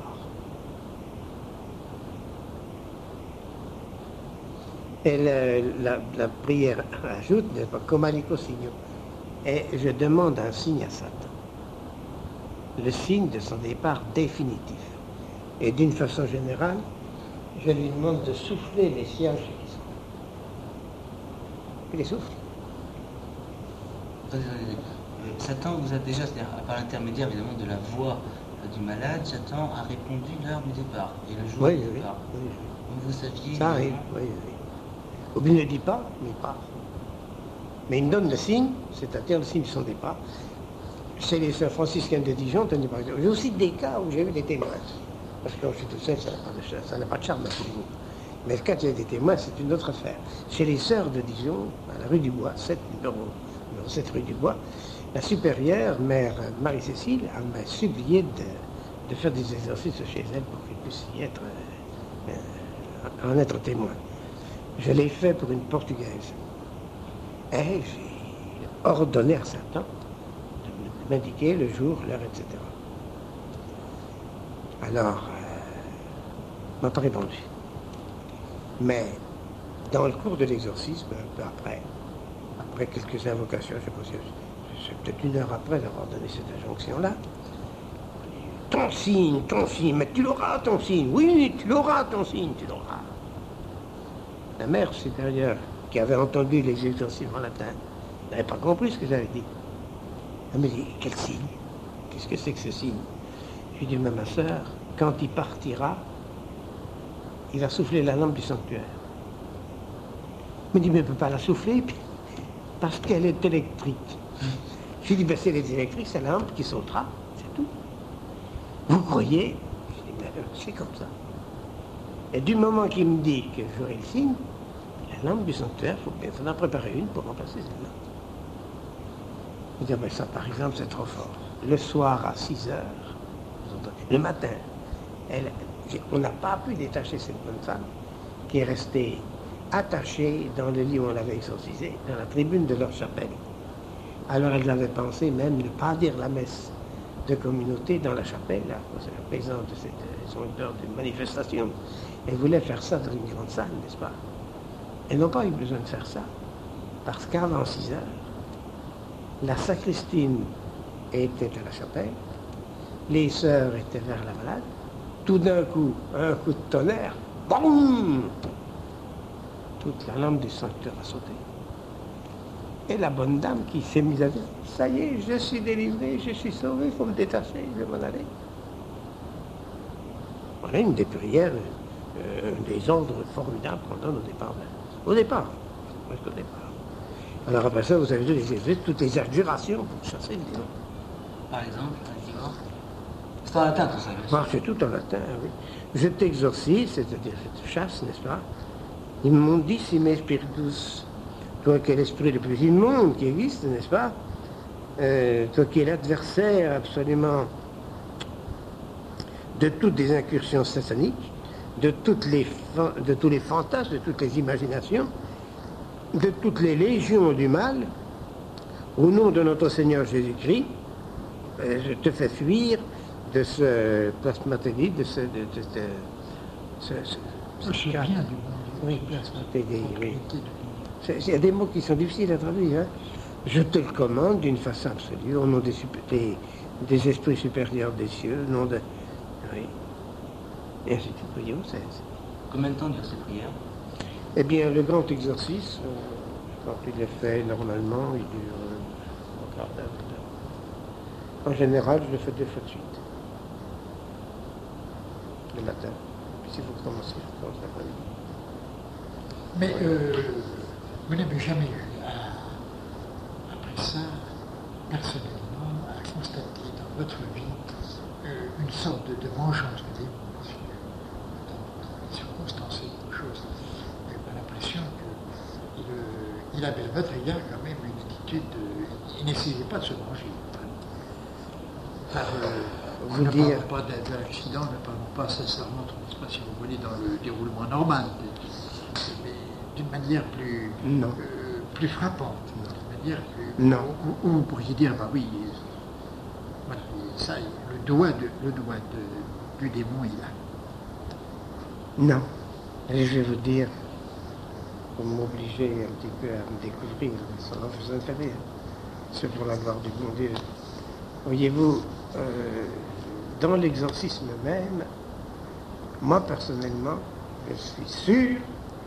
Et la, la, la prière ajoute, n'est-ce pas, Comalico signo. Et je demande un signe à Satan. Le signe de son départ définitif. Et d'une façon générale, je lui demande de souffler les sièges qui sont. Il les souffle. Attendez, attendez, attendez. Euh, Satan vous a déjà, c'est-à-dire par l'intermédiaire évidemment de la voix euh, du malade, Satan a répondu l'heure du départ et le jour Oui, du oui, départ. oui, oui. Donc vous saviez. Ça arrive, évidemment, oui, oui. Ou bien il ne le dit pas, mais il part. Mais il me donne le signe, c'est-à-dire le signe de son départ. Chez les sœurs franciscaines de Dijon, tenez par exemple. J'ai aussi des cas où j'ai eu des témoins. Parce que quand je suis tout seul, ça n'a pas de, ça n'a pas de charme, absolument. Mais quand il y a des témoins, c'est une autre affaire. Chez les sœurs de Dijon, à la rue du Bois, sept, numéro, numéro sept rue du Bois, la supérieure, mère Marie-Cécile, m'a supplié de, de faire des exercices chez elle pour qu'elle puisse y être, euh, euh, en être témoin. Je l'ai fait pour une Portugaise. Et j'ai ordonné à Satan de m'indiquer le jour, l'heure, et cetera. Alors, euh, m'a pas répondu. Mais dans le cours de l'exorcisme, un peu après, après quelques invocations, je pense que c'est peut-être une heure après d'avoir donné cette injonction-là, ton signe, ton signe, mais tu l'auras ton signe, oui, tu l'auras ton signe, tu l'auras. La mère supérieure, qui avait entendu les exorcismes en latin, n'avait pas compris ce que j'avais dit. Elle me dit, quel signe? Qu'est-ce que c'est que ce signe? Je lui dis, mais ma soeur, quand il partira, il va souffler la lampe du sanctuaire. Il me dit, mais il ne peut pas la souffler parce qu'elle est électrique. Je lui dis, ben, si elle est électrique, c'est la lampe qui sautera, c'est tout. Vous croyez? Je dis, mais c'est comme ça. Et du moment qu'il me dit que j'aurai le signe, la lampe du sanctuaire, il faut bien en préparer une pour remplacer cette lampe. Je dis, ben ça par exemple, c'est trop fort. Le soir à six heures, le matin, elle, on n'a pas pu détacher cette bonne femme qui est restée attachée dans le lit où on l'avait exorcisée, dans la tribune de leur chapelle. Alors elle avait pensé même ne pas dire la messe de communauté dans la chapelle, là, c'est la présence de cette, son peur d'une manifestation. Elle voulait faire ça dans une grande salle, n'est-ce pas? Elles n'ont pas eu besoin de faire ça, parce qu'avant six heures, la sacristine était à la chapelle, les sœurs étaient vers la malade, tout d'un coup, un coup de tonnerre, boum! Toute la lampe du sanctuaire a sauté. Et la bonne dame qui s'est mise à dire, ça y est, je suis délivrée, je suis sauvée, il faut me détacher, je vais m'en aller. Voilà une des prières, euh, des ordres formidables qu'on donne au départ. Au départ, presque au départ. Alors après ça, vous avez vu les, toutes les adjurations pour chasser le démon. Par exemple, un c'est en latin tout ça, bien sûr. Ah, c'est tout en latin, oui. Je t'exorcise, c'est-à-dire je te chasse, n'est-ce pas? Immundissime spiritus, toi qui es l'esprit le plus immonde qui existe, n'est-ce pas? Euh, toi qui es l'adversaire absolument de toutes les incursions sataniques, de, toutes les de tous les fantasmes, de toutes les imaginations, de toutes les légions du mal, au nom de notre Seigneur Jésus-Christ, euh, je te fais fuir de ce plasmatélie, de ce... De, de, de, ce, ce, ce c'est bien du monde. Oui, plasmatélie, oui. Il y a des mots qui sont difficiles à traduire. Hein. Je te le commande d'une façon absolue, au nom des, des, des esprits supérieurs des cieux, au nom de... Oui. Et ainsi de suite, voyons, c'est... Combien de temps dure cette prière? Eh bien, le grand exorcisme, euh, quand il est fait normalement, il dure euh, un quart d'heure. En général, je le fais deux fois de suite. Le matin. Puis si vous commencez, je commence l'après-midi. Mais euh, vous n'avez jamais eu, à, après ça, personnellement, à constater dans votre vie euh, une sorte de, de vengeance du démon, parce que dans, dans les circonstances et les choses, j'ai l'impression qu'il il avait à votre égard quand même une attitude de... Il n'essayait pas de se venger. Par, euh, vous ne dire... parlons pas de, de l'accident, ne parlons pas sincèrement, pas, si vous voulez, dans le déroulement normal, mais d'une manière plus, non. Euh, plus frappante, d'une manière plus, non. Où, où vous pourriez dire, bah oui, voilà, ça, le doigt, de, le doigt de, du démon est là. Non. Et je vais vous dire, pour m'obliger un petit peu à me découvrir, sans vous intérêt, c'est pour la gloire du bon Dieu. Voyez-vous, euh, dans l'exorcisme même, moi personnellement, je suis sûr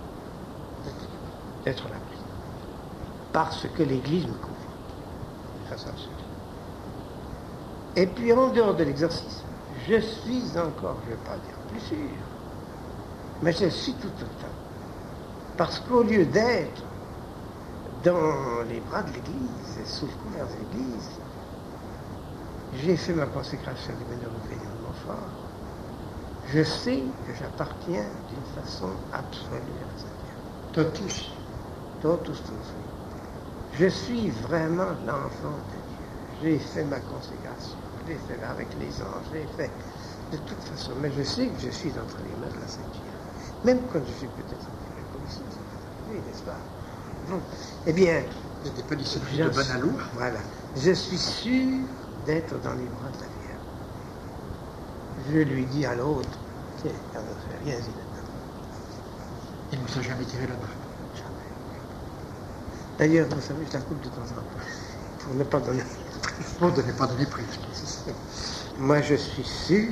d'être là. Parce que l'Église me couvre. De façon absolue. Et puis en dehors de l'exorcisme, je suis encore, je ne vais pas dire plus sûr, mais je suis tout autant Parce qu'au lieu d'être dans les bras de l'Église, sous le couvert de l'Église, j'ai fait ma consécration du bénévole de Montfort. Je sais que j'appartiens d'une façon absolue à la Sainte Vierge. Totus. Totus tuus. Je suis vraiment l'enfant de Dieu. J'ai fait ma consécration. Je l'ai fait avec les anges. Je l'ai fait de toute façon. Mais je sais que je suis entre les mains de la Sainte Vierge. Même quand je suis peut-être un peu commission, ça peut arriver, n'est-ce pas? Bon. Eh bien, Vous n'êtes pas disciple de Bonalou. Voilà. Je suis sûr d'être dans les bras de la Vierge. Je lui dis à l'autre, tiens, viens-y maintenant. Il ne vous a jamais tiré la barbe. Jamais. D'ailleurs, vous savez, je la coupe de temps en temps. Pour ne pas donner. Pour ne pas donner prise. Moi, je suis sûr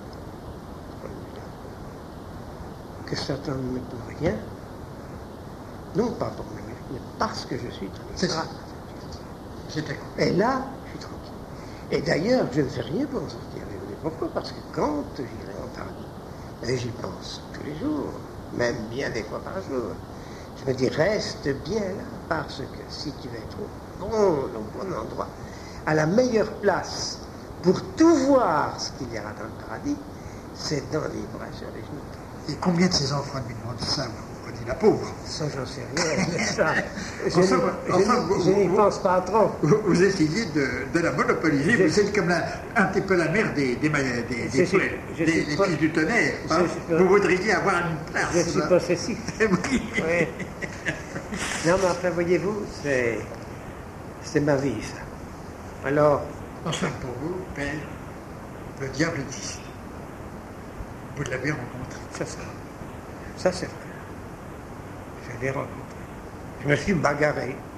que Satan ne me peut rien. Non pas pour me mais parce que je suis dans les C'est bras. ça. C'est d'accord. Et là, je suis tranquille. Et d'ailleurs, je ne fais rien pour en sortir. Vous savez pourquoi? Parce que quand j'irai en paradis, et j'y pense tous les jours, même bien des fois par jour, je me dis, reste bien là, parce que si tu vas être au bon, au bon endroit, à la meilleure place, pour tout voir ce qu'il y aura dans le paradis, c'est dans les bras sur les genoux. Et combien de ses enfants lui demandent ça, vous dit la pauvre? Ça, j'en sais rien. Ça, je Enfin, n'y- enfin, je vous- n'y- je n'y vous- pense pas trop. Vous, vous essayez de, de la monopoliser, Je vous suis- êtes comme la, un petit peu la mère des, des, des, des, Je suis- des- je des- suis des pas- fils du tonnerre. je hein. suis pas- Vous voudriez avoir une place. Je suis là. possessif. Oui. Oui. Non, mais après, voyez-vous, c'est, c'est ma vie, ça. Alors, Enfin, pour vous, père, le diable existe. Vous l'avez rencontré. ça, ça, ça c'est vrai. Je l'ai rencontré. Je me suis bagarré.